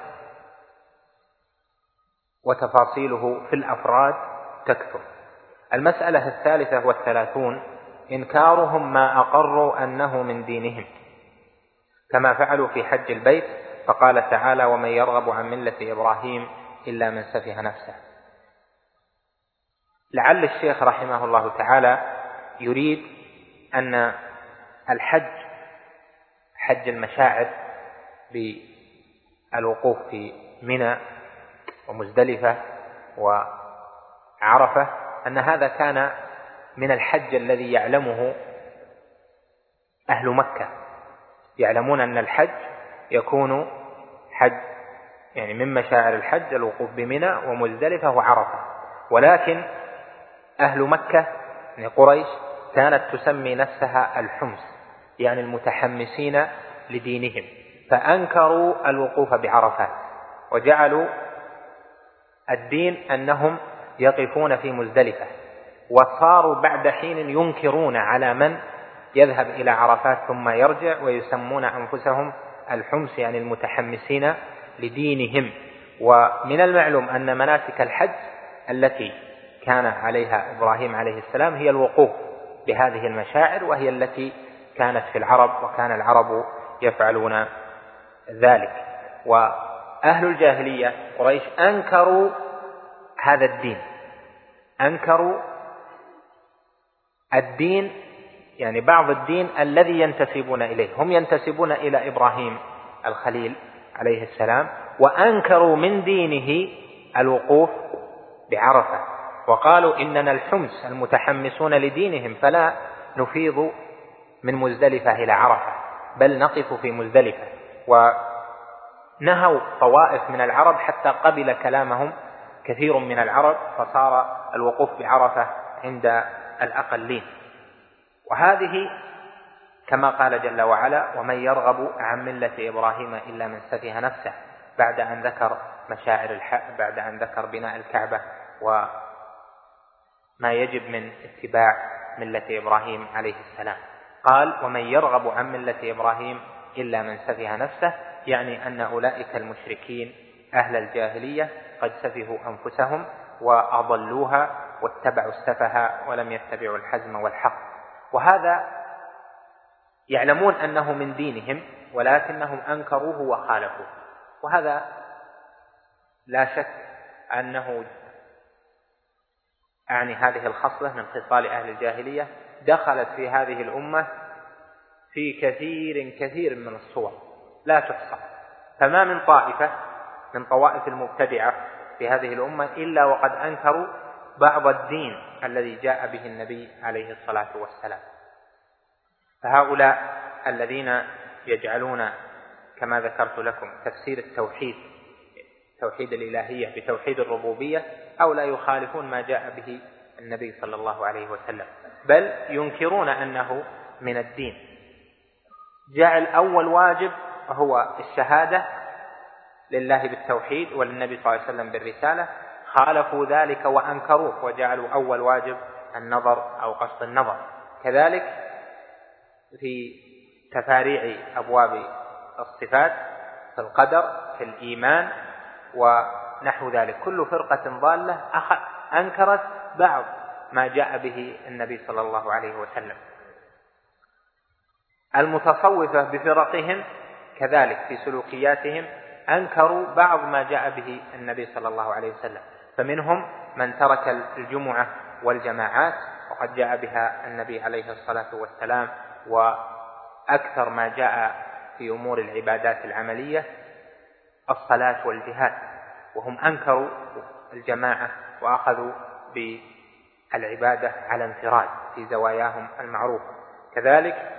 وتفاصيله في الأفراد تكثر. المسألة 33 إنكارهم ما أقروا أنه من دينهم كما فعلوا في حج البيت. فقال تعالى: ومن يرغب عن ملة إبراهيم إلا من سفه نفسه. لعل الشيخ رحمه الله تعالى يريد أن الحج، حج المشاعر بالوقوف في منى ومزدلفة وعرفة، أن هذا كان من الحج الذي يعلمه أهل مكة، يعلمون أن الحج يكون حج يعني من مشاعر الحج الوقوف بمنى ومزدلفة وعرفة، ولكن أهل مكة يعني قريش كانت تسمي نفسها الحمص، يعني المتحمسين لدينهم، فأنكروا الوقوف بعرفات وجعلوا الدين أنهم يقفون في مزدلفة، وصاروا بعد حين ينكرون على من يذهب إلى عرفات ثم يرجع، ويسمون أنفسهم الحمص يعني المتحمسين لدينهم. ومن المعلوم أن مناسك الحج التي كان عليها إبراهيم عليه السلام هي الوقوف بهذه المشاعر، وهي التي كانت في العرب، وكان العرب يفعلون ذلك. وأهل الجاهلية قريش أنكروا هذا الدين، أنكروا الدين يعني بعض الدين الذي ينتسبون إليه. هم ينتسبون إلى إبراهيم الخليل عليه السلام، وأنكروا من دينه الوقوف بعرفة، وقالوا إننا الحمص المتحمسون لدينهم، فلا نفيض من مزدلفة إلى عرفة بل نقف في مزدلفة. ونهوا طوائف من العرب حتى قبل كلامهم كثير من العرب، فصار الوقوف بعرفة عند الأقلين. وهذه كما قال جل وعلا: ومن يرغب عن ملة إبراهيم إلا من سفه نفسه، بعد أن ذكر مشاعر الحج، بعد أن ذكر بناء الكعبة وما يجب من اتباع ملة إبراهيم عليه السلام، قال: ومن يرغب عن ملة إبراهيم إلا من سفه نفسه، يعني أن أولئك المشركين أهل الجاهلية قد سفهوا أنفسهم وأضلوها واتبعوا السفه ولم يتبعوا الحزم والحق. وهذا يعلمون أنه من دينهم، ولكنهم أنكروه وخالفوه. وهذا لا شك أنه يعني هذه الخصلة من خصال أهل الجاهلية دخلت في هذه الأمة في كثير من الصور لا تحصى. فما من طائفة من طوائف المبتدعة في هذه الأمة إلا وقد أنكروا بعض الدين الذي جاء به النبي عليه الصلاة والسلام. فهؤلاء الذين يجعلون كما ذكرت لكم تفسير التوحيد، توحيد الإلهية بتوحيد الربوبية، أو لا يخالفون ما جاء به النبي صلى الله عليه وسلم، بل ينكرون أنه من الدين. جعل أول واجب هو الشهادة لله بالتوحيد وللنبي صلى الله عليه وسلم بالرسالة، خالفوا ذلك وأنكروه وجعلوا أول واجب النظر أو قصد النظر. كذلك في تفاريع أبواب الصفات، في القدر، في الإيمان ونحو ذلك، كل فرقة ضالة أنكرت بعض ما جاء به النبي صلى الله عليه وسلم. المتصوفة بفرقهم كذلك في سلوكياتهم أنكروا بعض ما جاء به النبي صلى الله عليه وسلم، فمنهم من ترك الجمعة والجماعات وقد جاء بها النبي عليه الصلاة والسلام، وأكثر ما جاء في أمور العبادات العملية الصلاة والجهاد، وهم أنكروا الجماعة وأخذوا بالعبادة على انفراد في زواياهم المعروفة. كذلك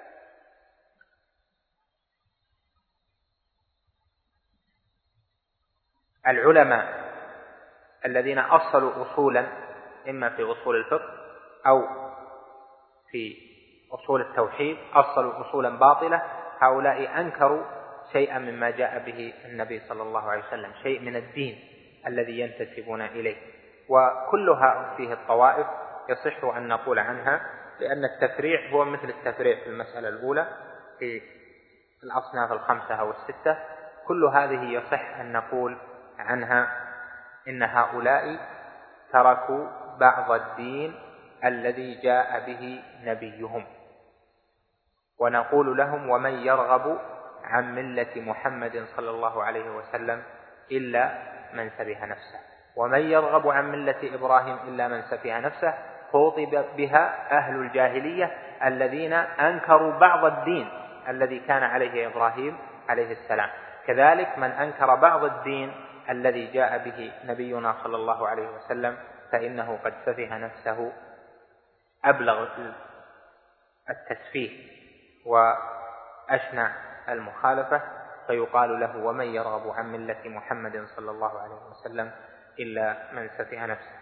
العلماء الذين أصلوا أصولا إما في أصول الفقه أو في أصول التوحيد، أصلوا أصولا باطلة، هؤلاء أنكروا شيئا مما جاء به النبي صلى الله عليه وسلم، شيء من الدين الذي ينتسبون إليه. وكلها فيه الطوائف يصح أن نقول عنها، لأن التفريع هو مثل التفريع في المسألة الأولى في الأصناف الخمسة أو الستة، كل هذه يصح أن نقول عنها إن هؤلاء تركوا بعض الدين الذي جاء به نبيهم، ونقول لهم: ومن يرغب عن ملة محمد صلى الله عليه وسلم إلا من سفه نفسه، ومن يرغب عن ملة إبراهيم إلا من سفه نفسه، خوطب بها أهل الجاهلية الذين أنكروا بعض الدين الذي كان عليه إبراهيم عليه السلام. كذلك من أنكر بعض الدين الذي جاء به نبينا صلى الله عليه وسلم فإنه قد سفه نفسه أبلغ التسفيه وأشنع المخالفة، فيقال له: ومن يرغب عن ملة محمد صلى الله عليه وسلم إلا من سفه نفسه.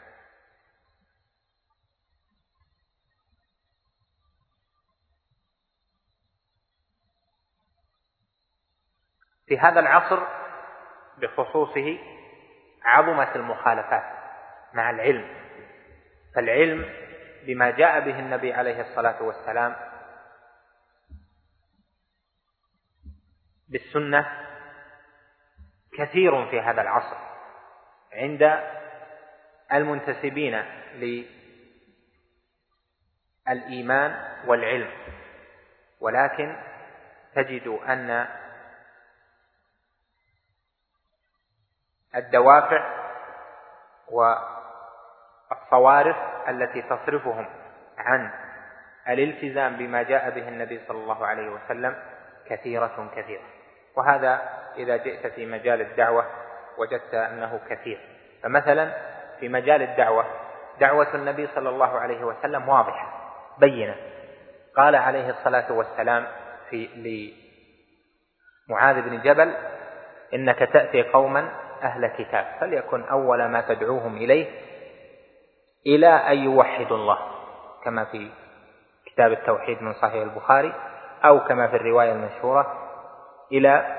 في هذا العصر بخصوصه عظمت المخالفات مع العلم، فالعلم بما جاء به النبي عليه الصلاة والسلام بالسنة كثير في هذا العصر عند المنتسبين للإيمان والعلم، ولكن تجد أن الدوافع والصوارف التي تصرفهم عن الالتزام بما جاء به النبي صلى الله عليه وسلم كثيرة كثيرة. وهذا إذا جئت في مجال الدعوة وجدت أنه كثير. فمثلا في مجال الدعوة، دعوة النبي صلى الله عليه وسلم واضحة بينة. قال عليه الصلاة والسلام لمعاذ بن جبل: إنك تأتي قوما أهل كتاب فليكن أول ما تدعوهم إليه إلى أن يوحدوا الله، كما في كتاب التوحيد من صحيح البخاري، أو كما في الرواية المشهورة إلى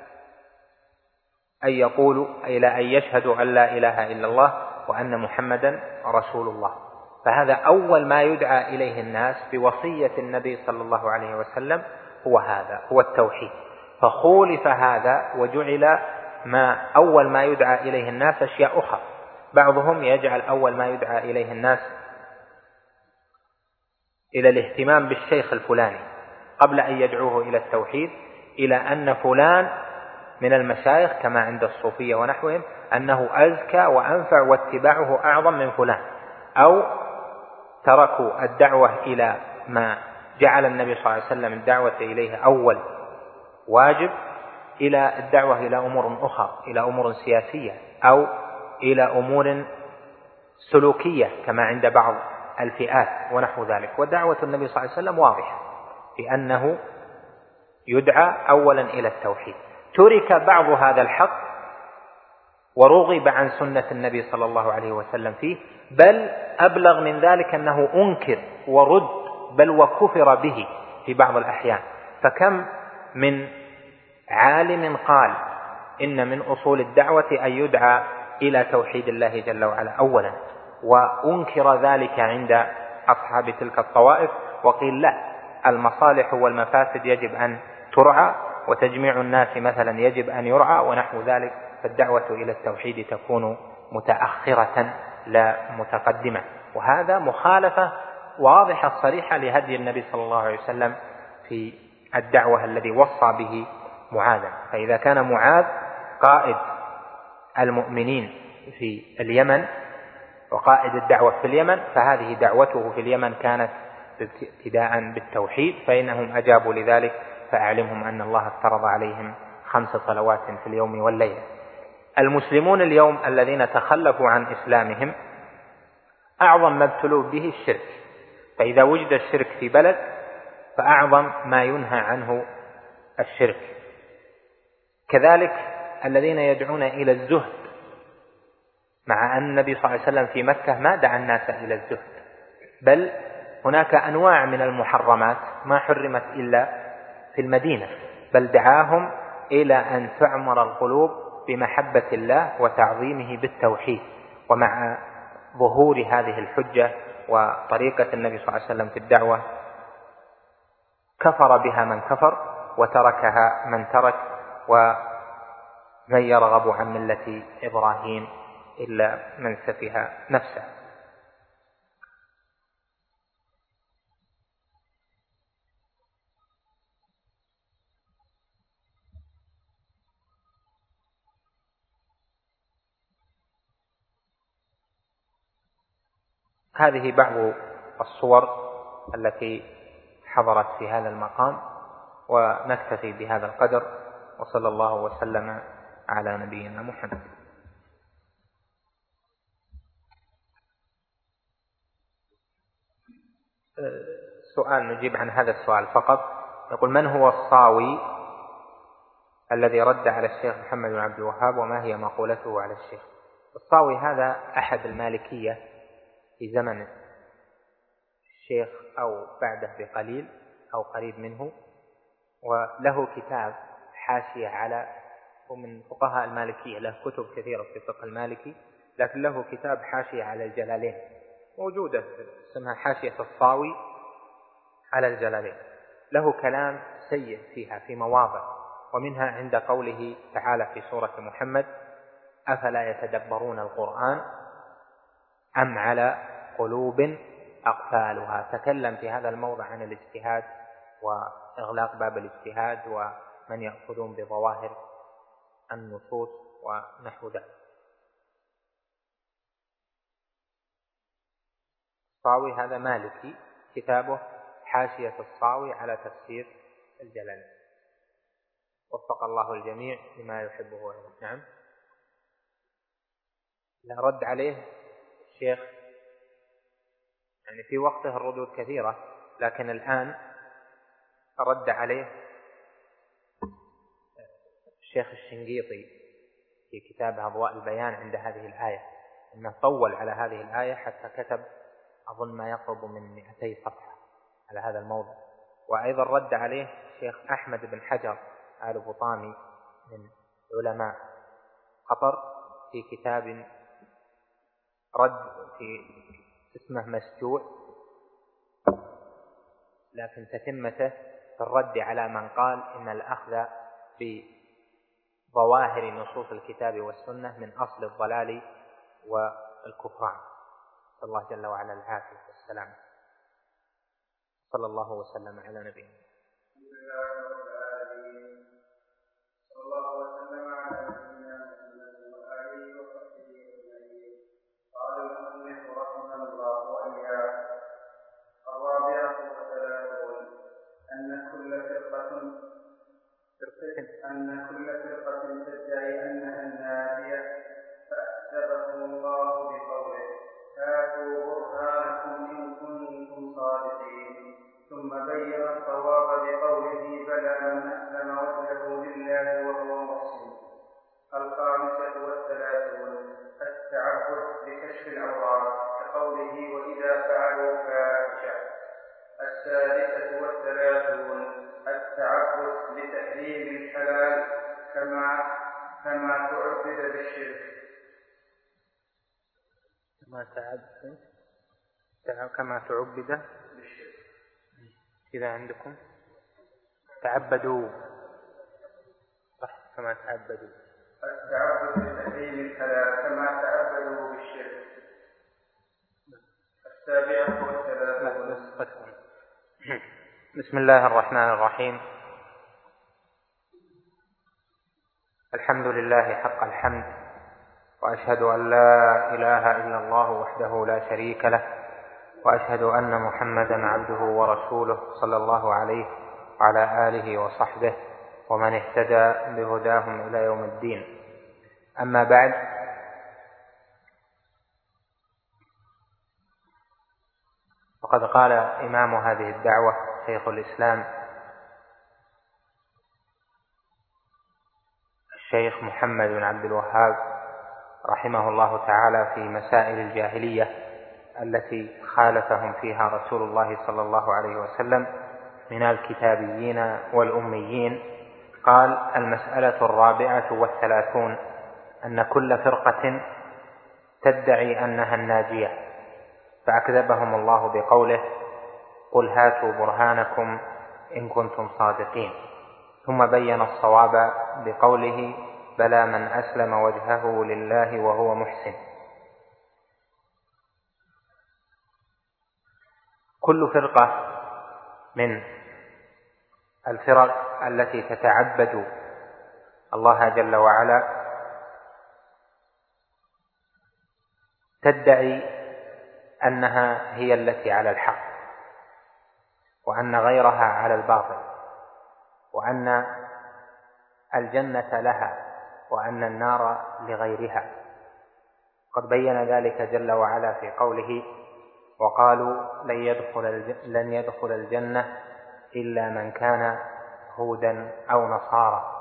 أن يقولوا إلى أن يشهدوا أن لا إله إلا الله وأن محمدا رسول الله. فهذا أول ما يدعى إليه الناس بوصية النبي صلى الله عليه وسلم، هو التوحيد. فخولف هذا وجعل أول ما يدعى إليه الناس أشياء أخرى. بعضهم يجعل أول ما يدعى إليه الناس إلى الاهتمام بالشيخ الفلاني قبل أن يدعوه إلى التوحيد، إلى أن فلان من المشايخ كما عند الصوفية ونحوهم أنه أزكى وأنفع واتباعه أعظم من فلان، أو تركوا الدعوة إلى ما جعل النبي صلى الله عليه وسلم الدعوة إليه أول واجب إلى الدعوة إلى أمور أخرى، إلى أمور سياسية أو إلى أمور سلوكية كما عند بعض الفئات ونحو ذلك. ودعوة النبي صلى الله عليه وسلم واضحة في أنه يدعى أولا إلى التوحيد. ترك بعض هذا الحق ورغب عن سنة النبي صلى الله عليه وسلم فيه، بل أبلغ من ذلك أنه أنكر ورد بل وكفر به في بعض الأحيان. فكم من عالم قال إن من أصول الدعوة أن يدعى إلى توحيد الله جل وعلا أولا، وأنكر ذلك عند أصحاب تلك الطوائف، وقيل لا، المصالح والمفاسد يجب أن ترعى، وتجميع الناس مثلا يجب أن يرعى ونحو ذلك. فالدعوة إلى التوحيد تكون متأخرة لا متقدمة، وهذا مخالفة واضحة صريحة لهدي النبي صلى الله عليه وسلم في الدعوة الذي وصى به معاذا. فإذا كان معاذ قائد المؤمنين في اليمن وقائد الدعوة في اليمن، فهذه دعوته في اليمن كانت ابتداء بالتوحيد، فإنهم أجابوا لذلك فأعلمهم أن الله افترض عليهم 5 صلوات في اليوم والليلة. المسلمون اليوم الذين تخلفوا عن إسلامهم أعظم ما ابتلوا به الشرك، فإذا وجد الشرك في بلد فأعظم ما ينهى عنه الشرك. كذلك الذين يدعون إلى الزهد، مع أن النبي صلى الله عليه وسلم في مكة ما دعا الناس إلى الزهد، بل هناك أنواع من المحرمات ما حرمت إلا في المدينة، بل دعاهم إلى أن تعمر القلوب بمحبة الله وتعظيمه بالتوحيد. ومع ظهور هذه الحجة وطريقة النبي صلى الله عليه وسلم في الدعوة كفر بها من كفر وتركها من ترك، ومن يرغب عن ملة إبراهيم إلا من سفه نفسه. هذه بعض الصور التي حضرت في هذا المقام، ونكتفي بهذا القدر، وصلى الله وسلم على نبينا محمد. سؤال نجيب عن هذا السؤال فقط. يقول: من هو الصاوي الذي رد على الشيخ محمد بن عبد الوهاب، وما هي مقولته على الشيخ؟ الصاوي هذا أحد المالكية في زمن الشيخ أو بعده بقليل أو قريب منه، وله كتاب حاشية على، ومن فقهاء المالكية، له كتب كثيرة في الفقه المالكي، لكن له كتاب حاشية على الجلالين موجودة اسمها حاشية الصاوي على الجلالين. له كلام سيء فيها في مواضع، ومنها عند قوله تعالى في سورة محمد: أفلا يتدبرون القرآن أم على قلوب أقفالها. تكلم في هذا الموضع عن الاجتهاد وإغلاق باب الاجتهاد ومن يأخذون بظواهر النصوص ونحو ذلك. الصاوي هذا مالكي، كتابه حاشية الصاوي على تفسير الجلالين. وفق الله الجميع لما يحبه ويرضى. نعم. لا رد عليه الشيخ يعني في وقته الردود كثيرة، لكن الآن رد عليه الشيخ الشنقيطي في كتاب أضواء البيان عند هذه الآية، إنه طول على هذه الآية حتى كتب أظن ما يقرب من 200 صفحة على هذا الموضوع. وأيضا رد عليه الشيخ أحمد بن حجر آل بطامي من علماء قطر في كتاب رد في اسمه مسجوع، لكن تتمته في الرد على من قال إن الأخذ بظواهر نصوص الكتاب والسنة من أصل الضلال والكفران. صلى الله جل وعلا العافية والسلام. صلى الله وسلم على نبينا. أن كل فرقة تدعي أنها الناجية فأحسبهم كشف العورات كقوله وإذا فعلوا فاحشة. 36 التعبد بتحريم الحلال كما تعبد بالشرك. كما تعبد بالشرك. إذا عندكم تعبدوا صح كما تعبدوا. التعبد بتحريم الحلال كما تعبدوا بالشرك. 37 بسم الله الرحمن الرحيم. الحمد لله حق الحمد، وأشهد أن لا إله إلا الله وحده لا شريك له، وأشهد أن محمدا عبده ورسوله صلى الله عليه وعلى آله وصحبه ومن اهتدى بهداهم إلى يوم الدين. أما بعد، وقد قال إمام هذه الدعوة شيخ الإسلام الشيخ محمد بن عبد الوهاب رحمه الله تعالى في مسائل الجاهلية التي خالفهم فيها رسول الله صلى الله عليه وسلم من الكتابيين والأميين، قال: المسألة 34 أن كل فرقة تدعي أنها الناجية، فأكذبهم الله بقوله: قل هاتوا برهانكم إن كنتم صادقين. ثم بين الصواب بقوله: بلى من أسلم وجهه لله وهو محسن. كل فرقة من الفرق التي تتعبد الله جل وعلا تدعي أنها هي التي على الحق، وأن غيرها على الباطل، وأن الجنة لها وأن النار لغيرها. قد بين ذلك جل وعلا في قوله: وقالوا لن يدخل الجنة إلا من كان هودا أو نصارى،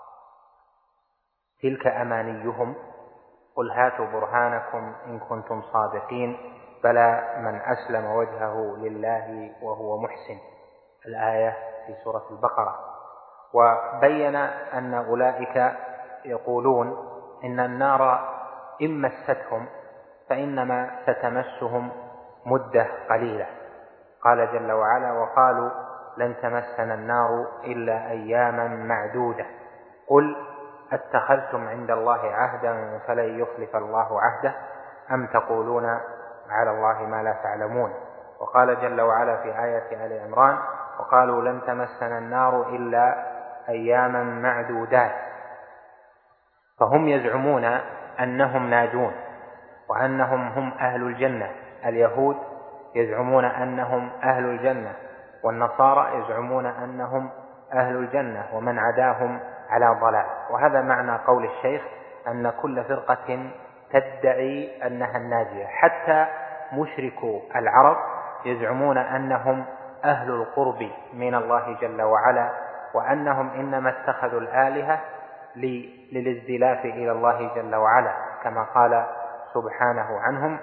تلك أمانيهم، قل هاتوا برهانكم إن كنتم صادقين، بلى من أسلم وجهه لله وهو محسن. الآية في سورة البقرة. وبين أن أولئك يقولون إن النار إن مستهم فإنما ستمسهم مدة قليلة. قال جل وعلا: وقالوا لن تمسنا النار إلا أياما معدودة، قل اتخذتم عند الله عهدا فلن يخلف الله عهده أم تقولون على الله ما لا تعلمون. وقال جل وعلا في آية آل عمران: وقالوا لن تمسنا النار إلا أياما معدودات. فهم يزعمون أنهم ناجون وأنهم هم أهل الجنة. اليهود يزعمون أنهم أهل الجنة، والنصارى يزعمون أنهم أهل الجنة، ومن عداهم على ضلال. وهذا معنى قول الشيخ أن كل فرقة تدعي أنها الناجية. حتى مشركو العرب يزعمون أنهم أهل القرب من الله جل وعلا، وأنهم إنما اتخذوا الآلهة للازدلاف إلى الله جل وعلا، كما قال سبحانه عنهم: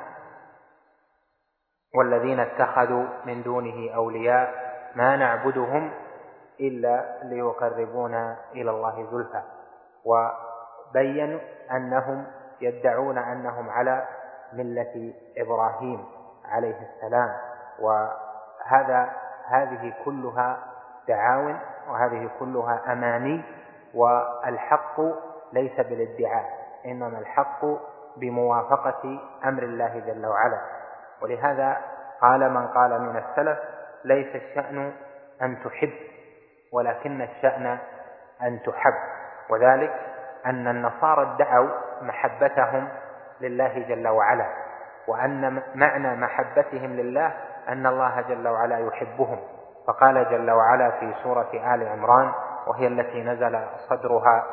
والذين اتخذوا من دونه أولياء ما نعبدهم إلا ليقربونا إلى الله زلفى. وبين أنهم يدعون أنهم على ملة إبراهيم عليه السلام. هذه كلها دعاوى، وهذه كلها أماني، والحق ليس بالادعاء، إنما الحق بموافقة أمر الله جل وعلا. ولهذا قال من قال من السلف: ليس الشأن أن تحب ولكن الشأن أن تحب. وذلك أن النصارى ادعوا محبتهم لله جل وعلا، وأن معنى محبتهم لله أن الله جل وعلا يحبهم. فقال جل وعلا في سورة آل عمران، وهي التي نزل صدرها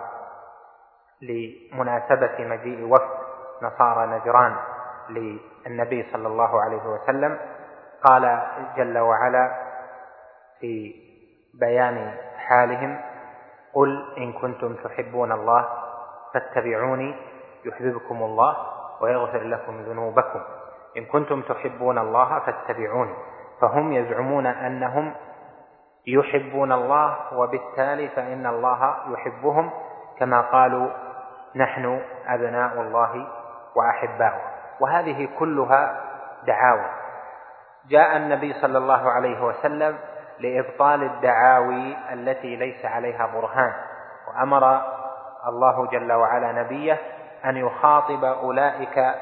لمناسبة مجيء وفد نصارى نجران للنبي صلى الله عليه وسلم، قال جل وعلا في بيان حالهم: قل إن كنتم تحبون الله فاتبعوني يحببكم الله ويغفر لكم ذنوبكم إن كنتم تحبون الله فاتبعوني. فهم يزعمون أنهم يحبون الله، وبالتالي فإن الله يحبهم، كما قالوا نحن أبناء الله وأحباؤه. وهذه كلها دعاوى. جاء النبي صلى الله عليه وسلم لإبطال الدعاوي التي ليس عليها برهان، وأمر الله جل وعلا نبيه أن يخاطب أولئك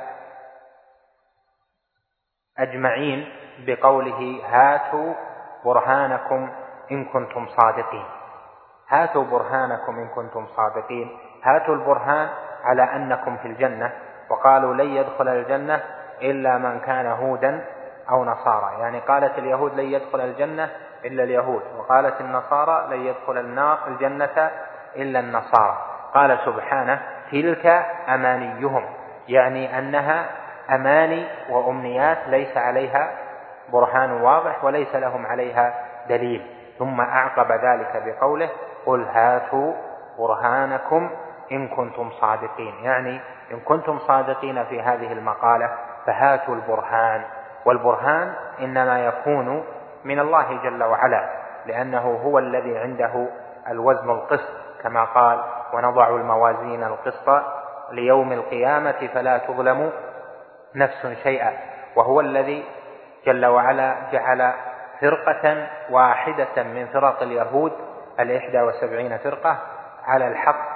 أجمعين بقوله هاتوا برهانكم إن كنتم صادقين. هاتوا برهانكم إن كنتم صادقين. هاتوا البرهان على أنكم في الجنة. وقالوا لن يدخل الجنة إلا من كان هودا أو نصارى، يعني قالت اليهود لن يدخل الجنة إلا اليهود، وقالت النصارى لن يدخل الجنة إلا النصارى. قال سبحانه تلك أمانيهم، يعني أنها أماني وأمنيات ليس عليها برهان واضح وليس لهم عليها دليل. ثم أعقب ذلك بقوله قل هاتوا برهانكم إن كنتم صادقين، يعني إن كنتم صادقين في هذه المقالة فهاتوا البرهان. والبرهان إنما يكون من الله جل وعلا، لأنه هو الذي عنده الوزن القسط، كما قال ونضع الموازين القسط ليوم القيامة فلا تظلم نفس شيئا. وهو الذي جل وعلا جعل فرقة واحدة من فرق اليهود 71 فرقة على الحق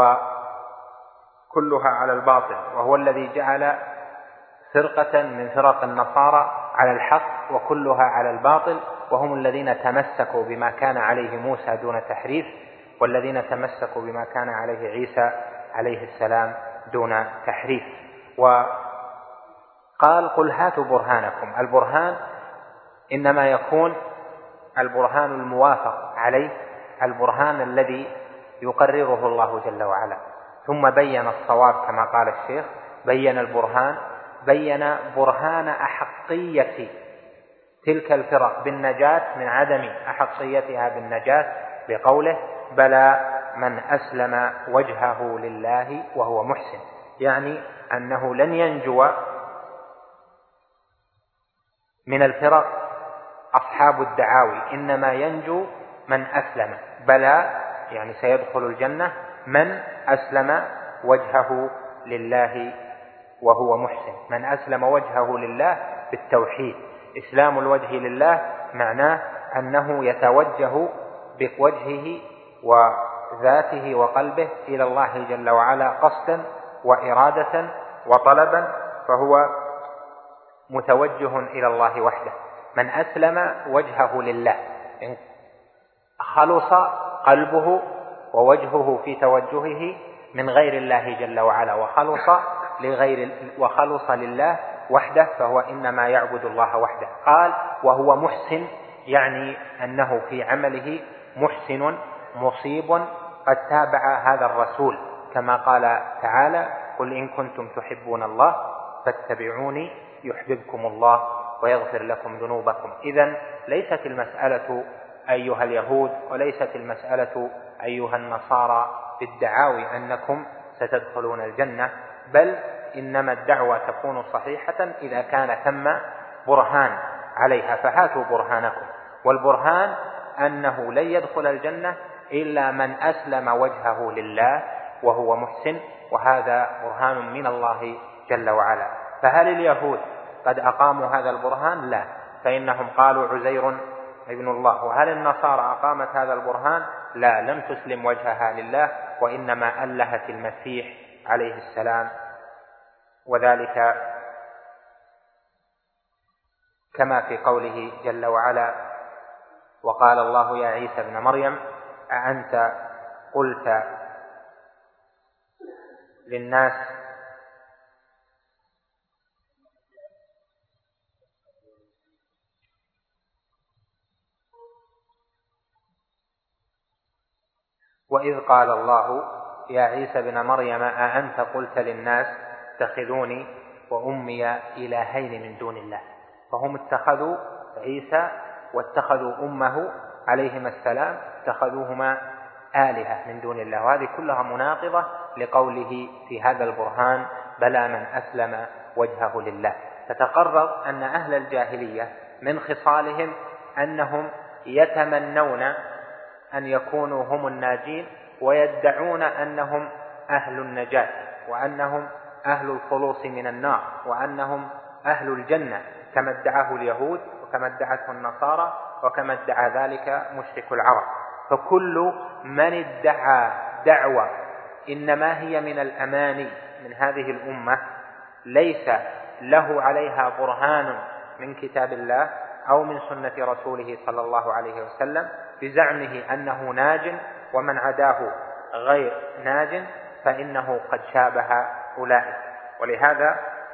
وكلها على الباطل، وهو الذي جعل فرقة من فرق النصارى على الحق وكلها على الباطل، وهم الذين تمسكوا بما كان عليه موسى دون تحريف، والذين تمسكوا بما كان عليه عيسى عليه السلام دون تحريف. وقال قل هاتوا برهانكم. البرهان إنما يكون البرهان الموافق عليه، البرهان الذي يقرره الله جل وعلا. ثم بين الصواب كما قال الشيخ، بين البرهان، بين برهان أحقية تلك الفرق بالنجاة من عدم أحقيتها بالنجاة بقوله بلى من أسلم وجهه لله وهو محسن، يعني أنه لن ينجو من الفرق أصحاب الدعاوي، إنما ينجو من أسلم. بلى يعني سيدخل الجنة من أسلم وجهه لله وهو محسن. من أسلم وجهه لله بالتوحيد. إسلام الوجه لله معناه أنه يتوجه بوجهه وذاته وقلبه إلى الله جل وعلا قصدا وإرادة وطلبا، فهو متوجه إلى الله وحده. من أسلم وجهه لله، خلص قلبه ووجهه في توجهه من غير الله جل وعلا، وخلص لله وحده، فهو إنما يعبد الله وحده. قال وهو محسن، يعني أنه في عمله محسن مصيب قد تابع هذا الرسول، كما قال تعالى قل إن كنتم تحبون الله فاتبعوني يحببكم الله ويغفر لكم ذنوبكم. إذن ليست المسألة أيها اليهود وليست المسألة أيها النصارى بالدعاوي أنكم ستدخلون الجنة، بل إنما الدعوة تكون صحيحة إذا كان ثم برهان عليها. فهاتوا برهانكم. والبرهان أنه لن يدخل الجنة إلا من أسلم وجهه لله وهو محسن، وهذا برهان من الله جل وعلا. فهل اليهود قد أقاموا هذا البرهان؟ لا، فإنهم قالوا عزير ابن الله. وهل النصارى أقامت هذا البرهان؟ لا، لم تسلم وجهها لله، وإنما ألهت المسيح عليه السلام، وذلك كما في قوله جل وعلا وقال الله يا عيسى ابن مريم أأنت قلت للناس وإذ قال الله يا عيسى ابن مريم أأنت قلت للناس اتخذوني وأمي إلهين من دون الله. فهم اتخذوا عيسى واتخذوا أمه عليهما السلام، اتخذوهما آلهة من دون الله، وهذه كلها مناقضة لقوله في هذا البرهان بلى من أسلم وجهه لله. تتقرر أن أهل الجاهلية من خصالهم أنهم يتمنون أن يكونوا هم الناجين، ويدعون أنهم أهل النجاة، وأنهم أهل الخلوص من النار، وأنهم أهل الجنة، كما ادعاه اليهود وكما ادعته النصارى وكما ادعى ذلك مشرك العرب. فكل من ادعى دعوة إنما هي من الأماني من هذه الأمة ليس له عليها برهان من كتاب الله أو من سنة رسوله صلى الله عليه وسلم، بزعمه أنه ناج ومن عداه غير ناج، فإنه قد شابه أولئك. ولهذا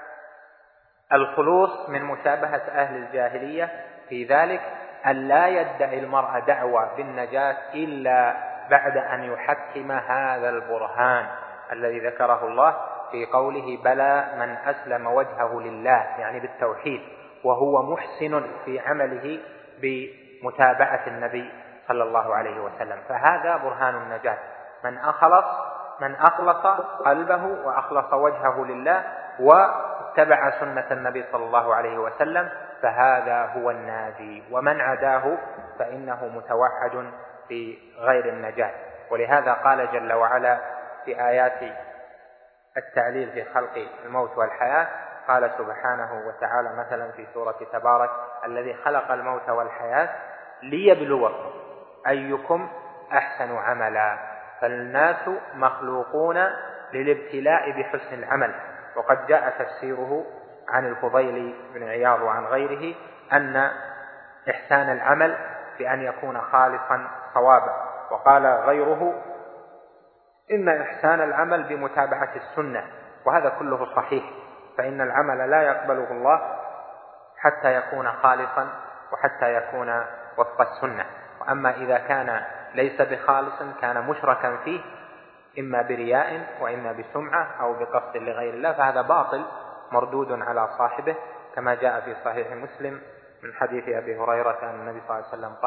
الخلوص من مشابهة أهل الجاهلية في ذلك أن لا يدعي المرء دعوى بالنجاة إلا بعد أن يحكم هذا البرهان الذي ذكره الله في قوله بلى من أسلم وجهه لله، يعني بالتوحيد، وهو محسن في عمله بمتابعة النبي صلى الله عليه وسلم. فهذا برهان النجاة، من أخلص قلبه وأخلص وجهه لله واتبع سنة النبي صلى الله عليه وسلم، فهذا هو الناجي. ومن عداه فإنه متوحد في غير النجاة. ولهذا قال جل وعلا في آيات التعليل في خلق الموت والحياة، قال سبحانه وتعالى مثلا في سورة تبارك الذي خلق الموت والحياة ليبلوكم أيكم أحسن عملا. فالناس مخلوقون للابتلاء بحسن العمل. وقد جاء تفسيره عن الفضيل بن عياض وعن غيره أن إحسان العمل بأن يكون خالصا صوابا. وقال غيره إن إحسان العمل بمتابعة السنة، وهذا كله صحيح، فإن العمل لا يقبله الله حتى يكون خالصا وحتى يكون وفق السنة. وأما إذا كان ليس بخالص كان مشركا فيه إما برياء وإما بسمعة أو بقصد لغير الله، فهذا باطل مردود على صاحبه، كما جاء في صحيح مسلم من حديث أبي هريرة أن النبي صلى الله عليه وسلم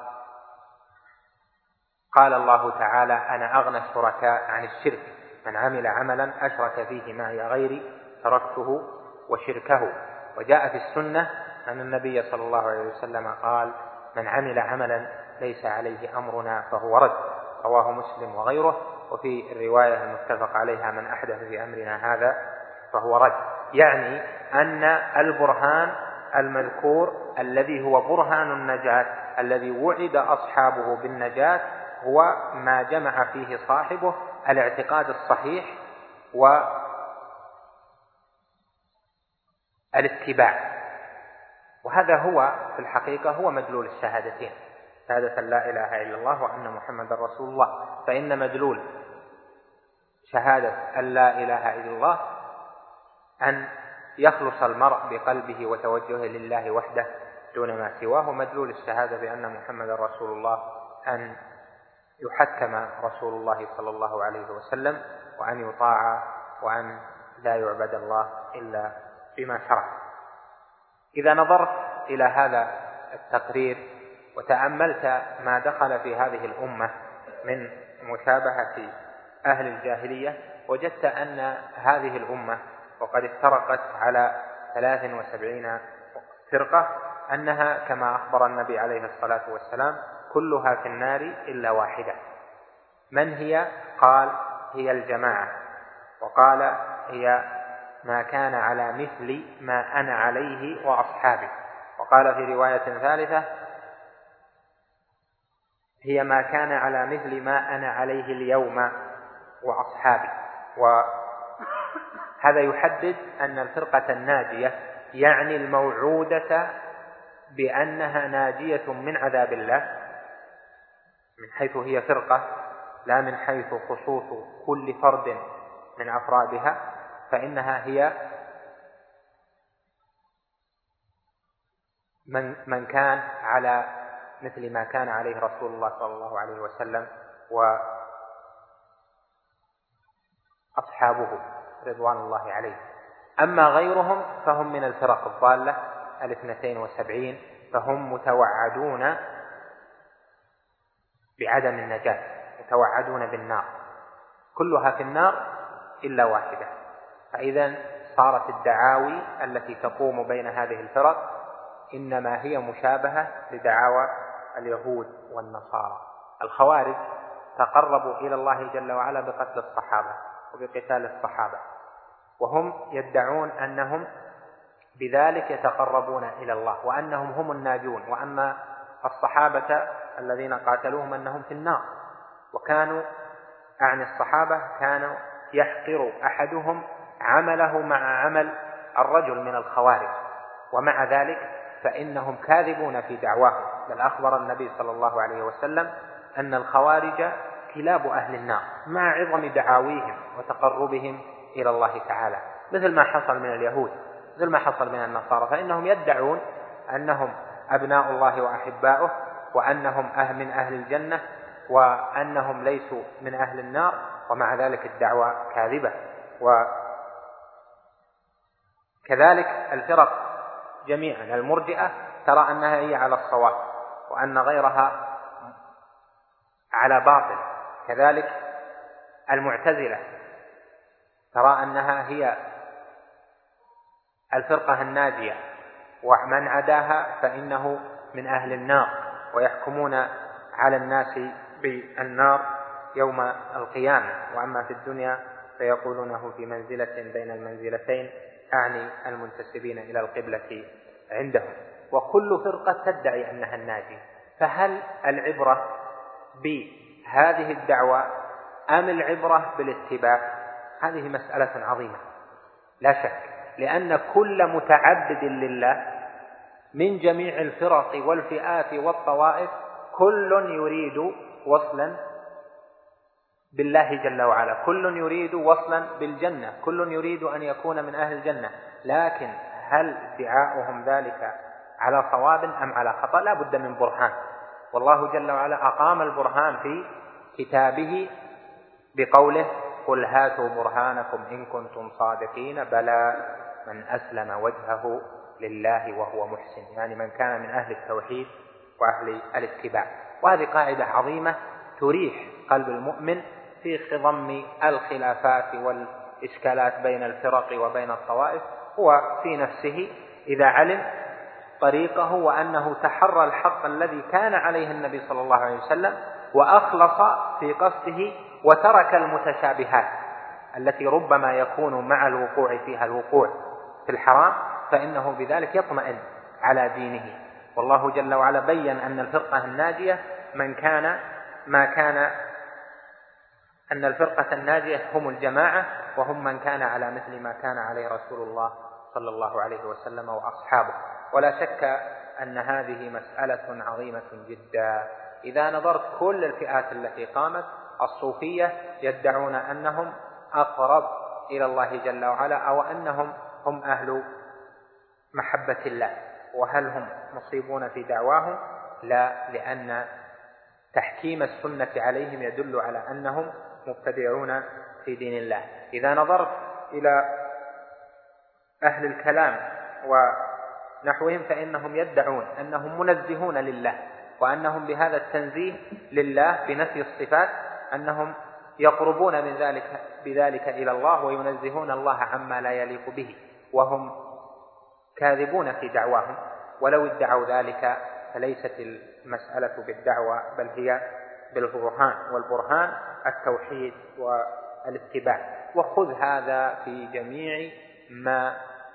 قال الله تعالى أنا أغنى الشركاء عن الشرك، من عمل عملا أشرك فيه معي غيري تركته وشركه. وجاء في السنة أن النبي صلى الله عليه وسلم قال من عمل عملا ليس عليه أمرنا فهو رد، رواه مسلم وغيره. وفي الرواية المتفق عليها من أحدث في أمرنا هذا فهو رد، يعني أن البرهان المذكور الذي هو برهان النجاة الذي وعد أصحابه بالنجاة هو ما جمع فيه صاحبه الاعتقاد الصحيح والاتباع. وهذا هو في الحقيقة هو مدلول الشهادتين، شهادة لا إله إلا الله وأن محمد رسول الله. فإن مدلول شهادة أن لا إله إلا الله أن يخلص المرء بقلبه وتوجهه لله وحده دون ما سواه، ومدلول الشهادة بأن محمد رسول الله أن يحكم رسول الله صلى الله عليه وسلم وأن يطاع وأن لا يعبد الله إلا بما شرع. إذا نظرت إلى هذا التقرير وتأملت ما دخل في هذه الأمة من مشابهة أهل الجاهلية، وجدت أن هذه الأمة وقد افترقت على 73 فرقة، أنها كما أخبر النبي عليه الصلاة والسلام كلها في النار إلا واحدة. من هي؟ قال هي الجماعة، وقال هي ما كان على مثل ما أنا عليه وأصحابي، وقال في رواية ثالثة هي ما كان على مثل ما أنا عليه اليوم وأصحابي. وهذا يحدد أن الفرقة الناجية يعني الموعودة بأنها ناجية من عذاب الله من حيث هي فرقة، لا من حيث خصوص كل فرد من أفرادها، فإنها هي من كان على مثل ما كان عليه رسول الله صلى الله عليه وسلم وأصحابه رضوان الله عليه. أما غيرهم فهم من الفرق الضالة 72، فهم متوعدون بعدم النجاة، متوعدون بالنار، كلها في النار إلا واحدة. فإذا صارت الدعاوي التي تقوم بين هذه الفرق إنما هي مشابهة لدعاوى اليهود والنصارى. الخوارج تقربوا إلى الله جل وعلا بقتل الصحابة وبقتال الصحابة، وهم يدعون أنهم بذلك يتقربون إلى الله وأنهم هم الناجون، وأن الصحابة الذين قاتلوهم أنهم في النار. وكانوا أعني الصحابة كانوا يحقر أحدهم عمله مع عمل الرجل من الخوارج، ومع ذلك فإنهم كاذبون في دعواهم. بل أخبر النبي صلى الله عليه وسلم أن الخوارج كلاب أهل النار مع عظم دعاويهم وتقربهم إلى الله تعالى، مثل ما حصل من اليهود، مثل ما حصل من النصارى، فإنهم يدعون أنهم أبناء الله وأحباؤه، وأنهم من أهل الجنة، وأنهم ليسوا من أهل النار، ومع ذلك الدعوة كاذبة. وكذلك الفرق جميعا، المرجئة ترى أنها هي على الصواب وأن غيرها على باطل، كذلك المعتزلة ترى أنها هي الفرقة الناجية، ومن عداها فإنه من أهل النار، ويحكمون على الناس بالنار يوم القيامة. وأما في الدنيا فيقولونه في منزلة بين المنزلتين، أعني المنتسبين إلى القبلة عندهم. وكل فرقة تدعي أنها الناجية، فهل العبرة بهذه الدعوة أم العبرة بالاتباع؟ هذه مسألة عظيمة لا شك، لأن كل متعبد لله من جميع الفرق والفئات والطوائف كل يريد وصلا بالله جل وعلا، كل يريد وصلا بالجنة، كل يريد أن يكون من أهل الجنة. لكن هل ادعاؤهم ذلك على صواب أم على خطأ؟ لا بد من برهان، والله جل وعلا أقام البرهان في كتابه بقوله: قل هاتوا برهانكم إن كنتم صادقين بلى من أسلم وجهه لله وهو محسن، يعني من كان من أهل التوحيد وأهل الاتباع. وهذه قاعدة عظيمة تريح قلب المؤمن في خضم الخلافات والإشكالات بين الفرق وبين الطوائف. هو في نفسه إذا علم طريقه وأنه تحرى الحق الذي كان عليه النبي صلى الله عليه وسلم وأخلص في قصده وترك المتشابهات التي ربما يكون مع الوقوع فيها الوقوع في الحرام، فإنه بذلك يطمئن على دينه. والله جل وعلا بين أن الفرقة الناجية أن الفرقة الناجية هم الجماعة، وهم من كان على مثل ما كان عليه رسول الله صلى الله عليه وسلم وأصحابه. ولا شك أن هذه مسألة عظيمة جدا. إذا نظرت كل الفئات التي قامت، الصوفية يدعون أنهم أقرب إلى الله جل وعلا، أو أنهم هم أهل محبة الله. وهل هم مصيبون في دعواهم؟ لا، لأن تحكيم السنة عليهم يدل على أنهم مبتدعون في دين الله. إذا نظرت إلى أهل الكلام ونحوهم فإنهم يدعون أنهم منزهون لله، وأنهم بهذا التنزيه لله بنفي الصفات أنهم يقربون من بذلك إلى الله وينزهون الله عما لا يليق به، وهم كاذبون في دعواهم. ولو ادعوا ذلك فليست المسألة بالدعوة بل هي بالبرهان، والبرهان التوحيد والاتباع. وخذ هذا في جميع ما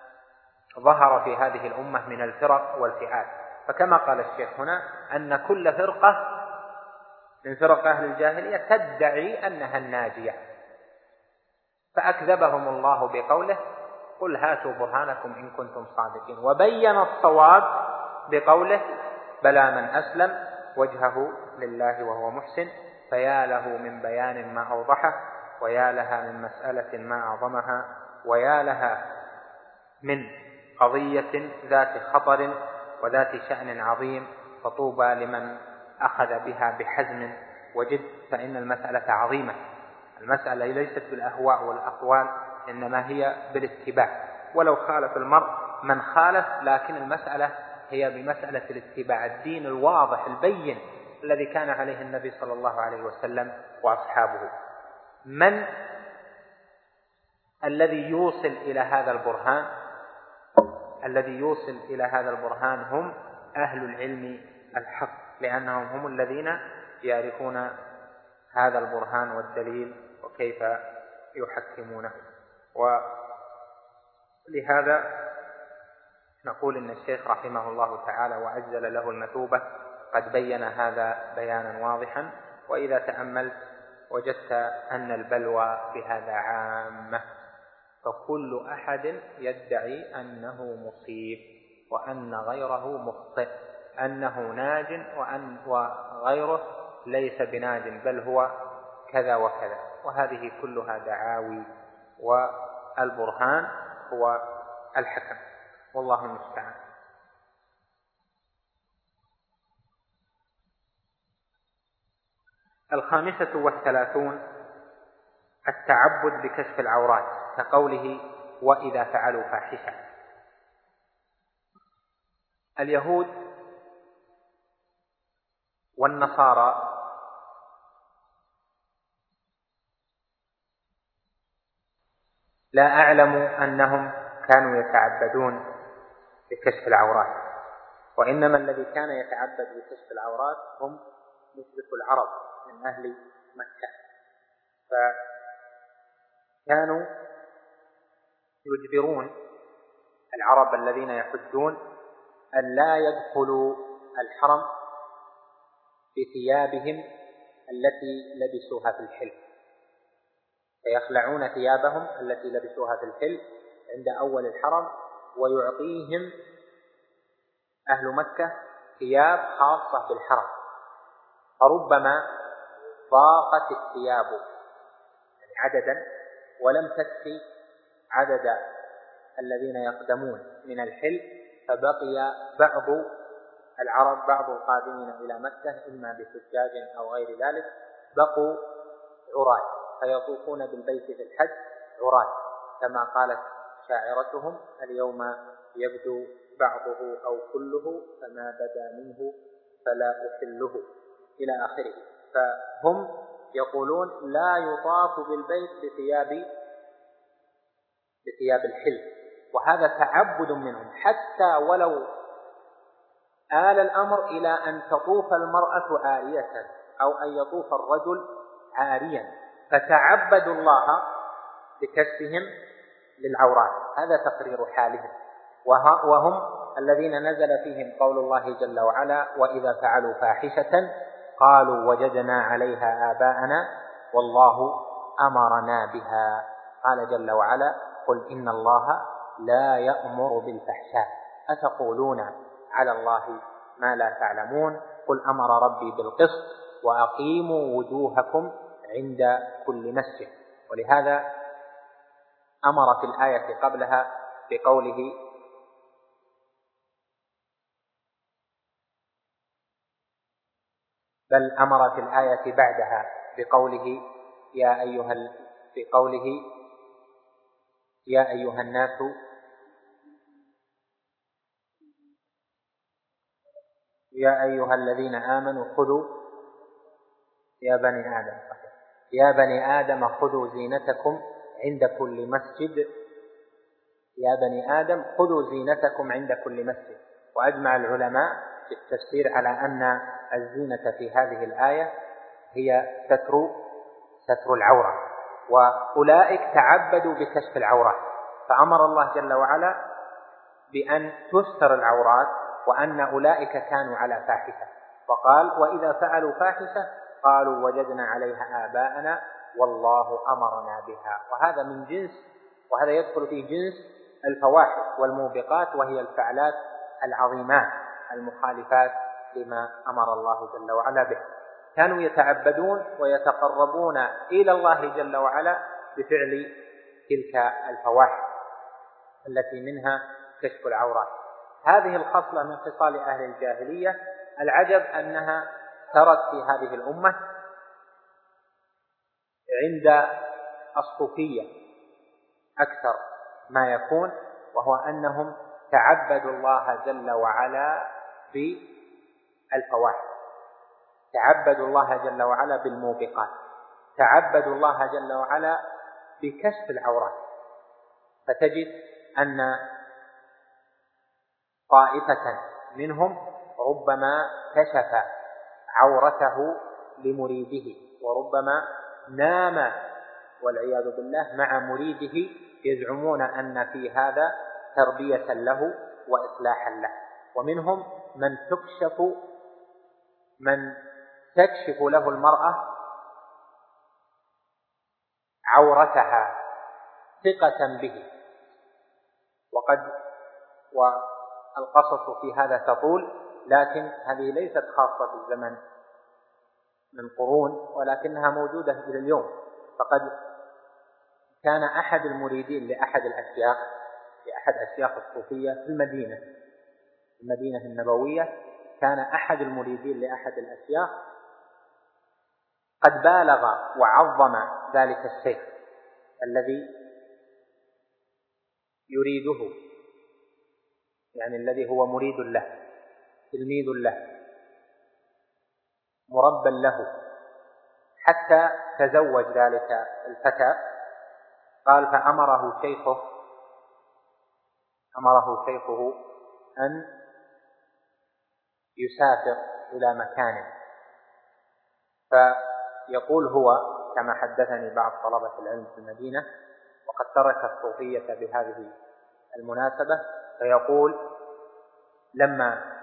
ظهر في هذه الأمة من الفرق والفئات. فكما قال الشيخ هنا أن كل فرقة من فرق أهل الجاهلية تدعي أنها الناجية، فأكذبهم الله بقوله: قل هاتوا برهانكم إن كنتم صادقين. وبين الصواب بقوله: بلى من أسلم وجهه لله وهو محسن. فيا له من بيان ما أوضحه، ويا لها من مسألة ما أعظمها، ويا لها من قضية ذات خطر وذات شأن عظيم. فطوبى لمن أخذ بها بحزم وجد، فإن المسألة عظيمة. المسألة ليست بالأهواء والأقوال، إنما هي بالاتباع. ولو خالف المرء من خالف، لكن المسألة هي بمسألة الاتباع، الدين الواضح البين الذي كان عليه النبي صلى الله عليه وسلم وأصحابه. من الذي يوصل إلى هذا البرهان هم أهل العلم الحق، لأنهم هم الذين يعرفون هذا البرهان والدليل وكيف يحكمونه. ولهذا نقول إن الشيخ رحمه الله تعالى وعجل له المثوبة قد بين هذا بيانا واضحا. وإذا تأملت وجدت أن البلوى بهذا عامة، فكل أحد يدعي أنه مصيب وأن غيره مخطئ، أنه ناج وغيره ليس بناج بل هو كذا وكذا، وهذه كلها دعاوي، والبرهان هو الحكم، والله المستعان. الخامسة والثلاثون التعبد بكشف العورات، كقوله وإذا فعلوا فاحشة. اليهود والنصارى لا أعلم أنهم كانوا يتعبدون بكشف العورات، وإنما الذي كان يتعبد بكشف العورات هم مشركو العرب من أهل مكة، فكانوا يجبرون العرب الذين يحجون أن لا يدخلوا الحرم بثيابهم التي لبسوها في الحل، فيخلعون ثيابهم التي لبسوها في الحل عند أول الحرم، ويعطيهم أهل مكة ثياب خاصة بالحرم، فربما ضاقت الثياب يعني عددا ولم تكفي عدد الذين يقدمون من الحل، فبقي بعض العرب، بعض القادمين إلى مكة إما بحجاج أو غير ذلك، بقوا عراة، فيطوفون بالبيت في الحج عراة، كما قالت شاعرتهم اليوم يبدو بعضه أو كله فما بدا منه فلا أحله إلى آخره. فهم يقولون لا يطاف بالبيت بثياب الحل، وهذا تعبد منهم، حتى ولو آل الأمر إلى أن تطوف المرأة عارية أو أن يطوف الرجل عاريا، فتعبدوا الله بكشفهم للعورات. هذا تقرير حالهم، وهم الذين نزل فيهم قول الله جل وعلا وإذا فعلوا فاحشة قالوا وجدنا عليها آباءنا والله أمرنا بها. قال جل وعلا قل إن الله لا يأمر بالفحشاء أتقولون على الله ما لا تعلمون قل أمر ربي بالقسط وأقيموا وجوهكم عند كل مسجد. ولهذا أمر في الآية قبلها بقوله بل أمر في الآية بعدها بقوله يا أيها الناس يا أيها الذين آمنوا خذوا يا بني آدم خذوا زينتكم عند كل مسجد، يا بني آدم خذوا زينتكم عند كل مسجد. وأجمع العلماء في التفسير على أن الزينة في هذه الآية هي ستر العورة، وأولئك تعبدوا بكشف العورات، فأمر الله جل وعلا بأن تستر العورات، وأن أولئك كانوا على فاحشة، وقال وإذا فعلوا فاحشة قالوا وجدنا عليها آباءنا والله أمرنا بها. وهذا من جنس، وهذا يدخل في جنس الفواحش والموبقات، وهي الفعلات العظيمات المخالفات لما أمر الله جل وعلا به. كانوا يتعبدون ويتقربون إلى الله جل وعلا بفعل تلك الفواحش التي منها كشف العورات. هذه الخصلة من خصال أهل الجاهلية، العجب أنها سرت في هذه الأمة عند الصوفية أكثر ما يكون، وهو أنهم تعبدوا الله جل وعلا بالفواحش، تعبدوا الله جل وعلا بالموبقات، تعبدوا الله جل وعلا بكشف العورات. فتجد أن طائفة منهم ربما كشف عورته لمريده، وربما نام والعياذ بالله مع مريده، يزعمون أن في هذا تربية له وإصلاحا له. ومنهم من تكشف له المرأة عورتها ثقة به، والقصص في هذا تطول، لكن هذه ليست خاصة بالزمن من قرون، ولكنها موجودة إلى اليوم. فقد كان أحد المريدين لأحد أشياخ الصوفية في المدينة النبوية، كان أحد المريدين لأحد الأشياخ قد بالغ وعظم ذلك الشيخ الذي يريده، يعني الذي هو مريد له، تلميذ له، مربى له، حتى تزوج ذلك الفتى. قال فأمره شيخه أن يسافر إلى مكان، فيقول هو كما حدثني بعض طلبة العلم في المدينة، وقد ترك الصوفية بهذه المناسبة، فيقول لما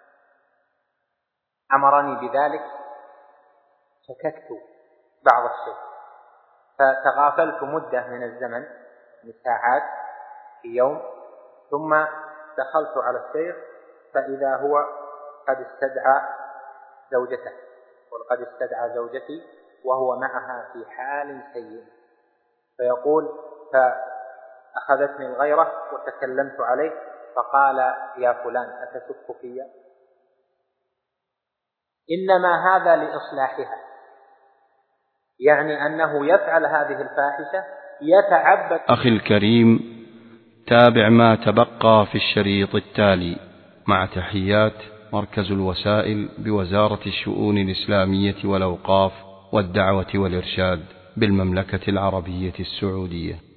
أمرني بذلك شككت بعض الشيء، فتغافلت مدة من الزمن من ساعات في يوم، ثم دخلت على الشيخ فإذا هو قد استدعى زوجته، وقد استدعى زوجتي وهو معها في حال سيء. فيقول فأخذتني الغيرة وتكلمت عليه، فقال يا فلان أتشك في؟ إنما هذا لإصلاحها، يعني أنه يفعل هذه الفاحشة يتعبد. أخي الكريم، تابع ما تبقى في الشريط التالي مع تحيات مركز الوسائل بوزارة الشؤون الإسلامية والأوقاف والدعوة والإرشاد بالمملكة العربية السعودية.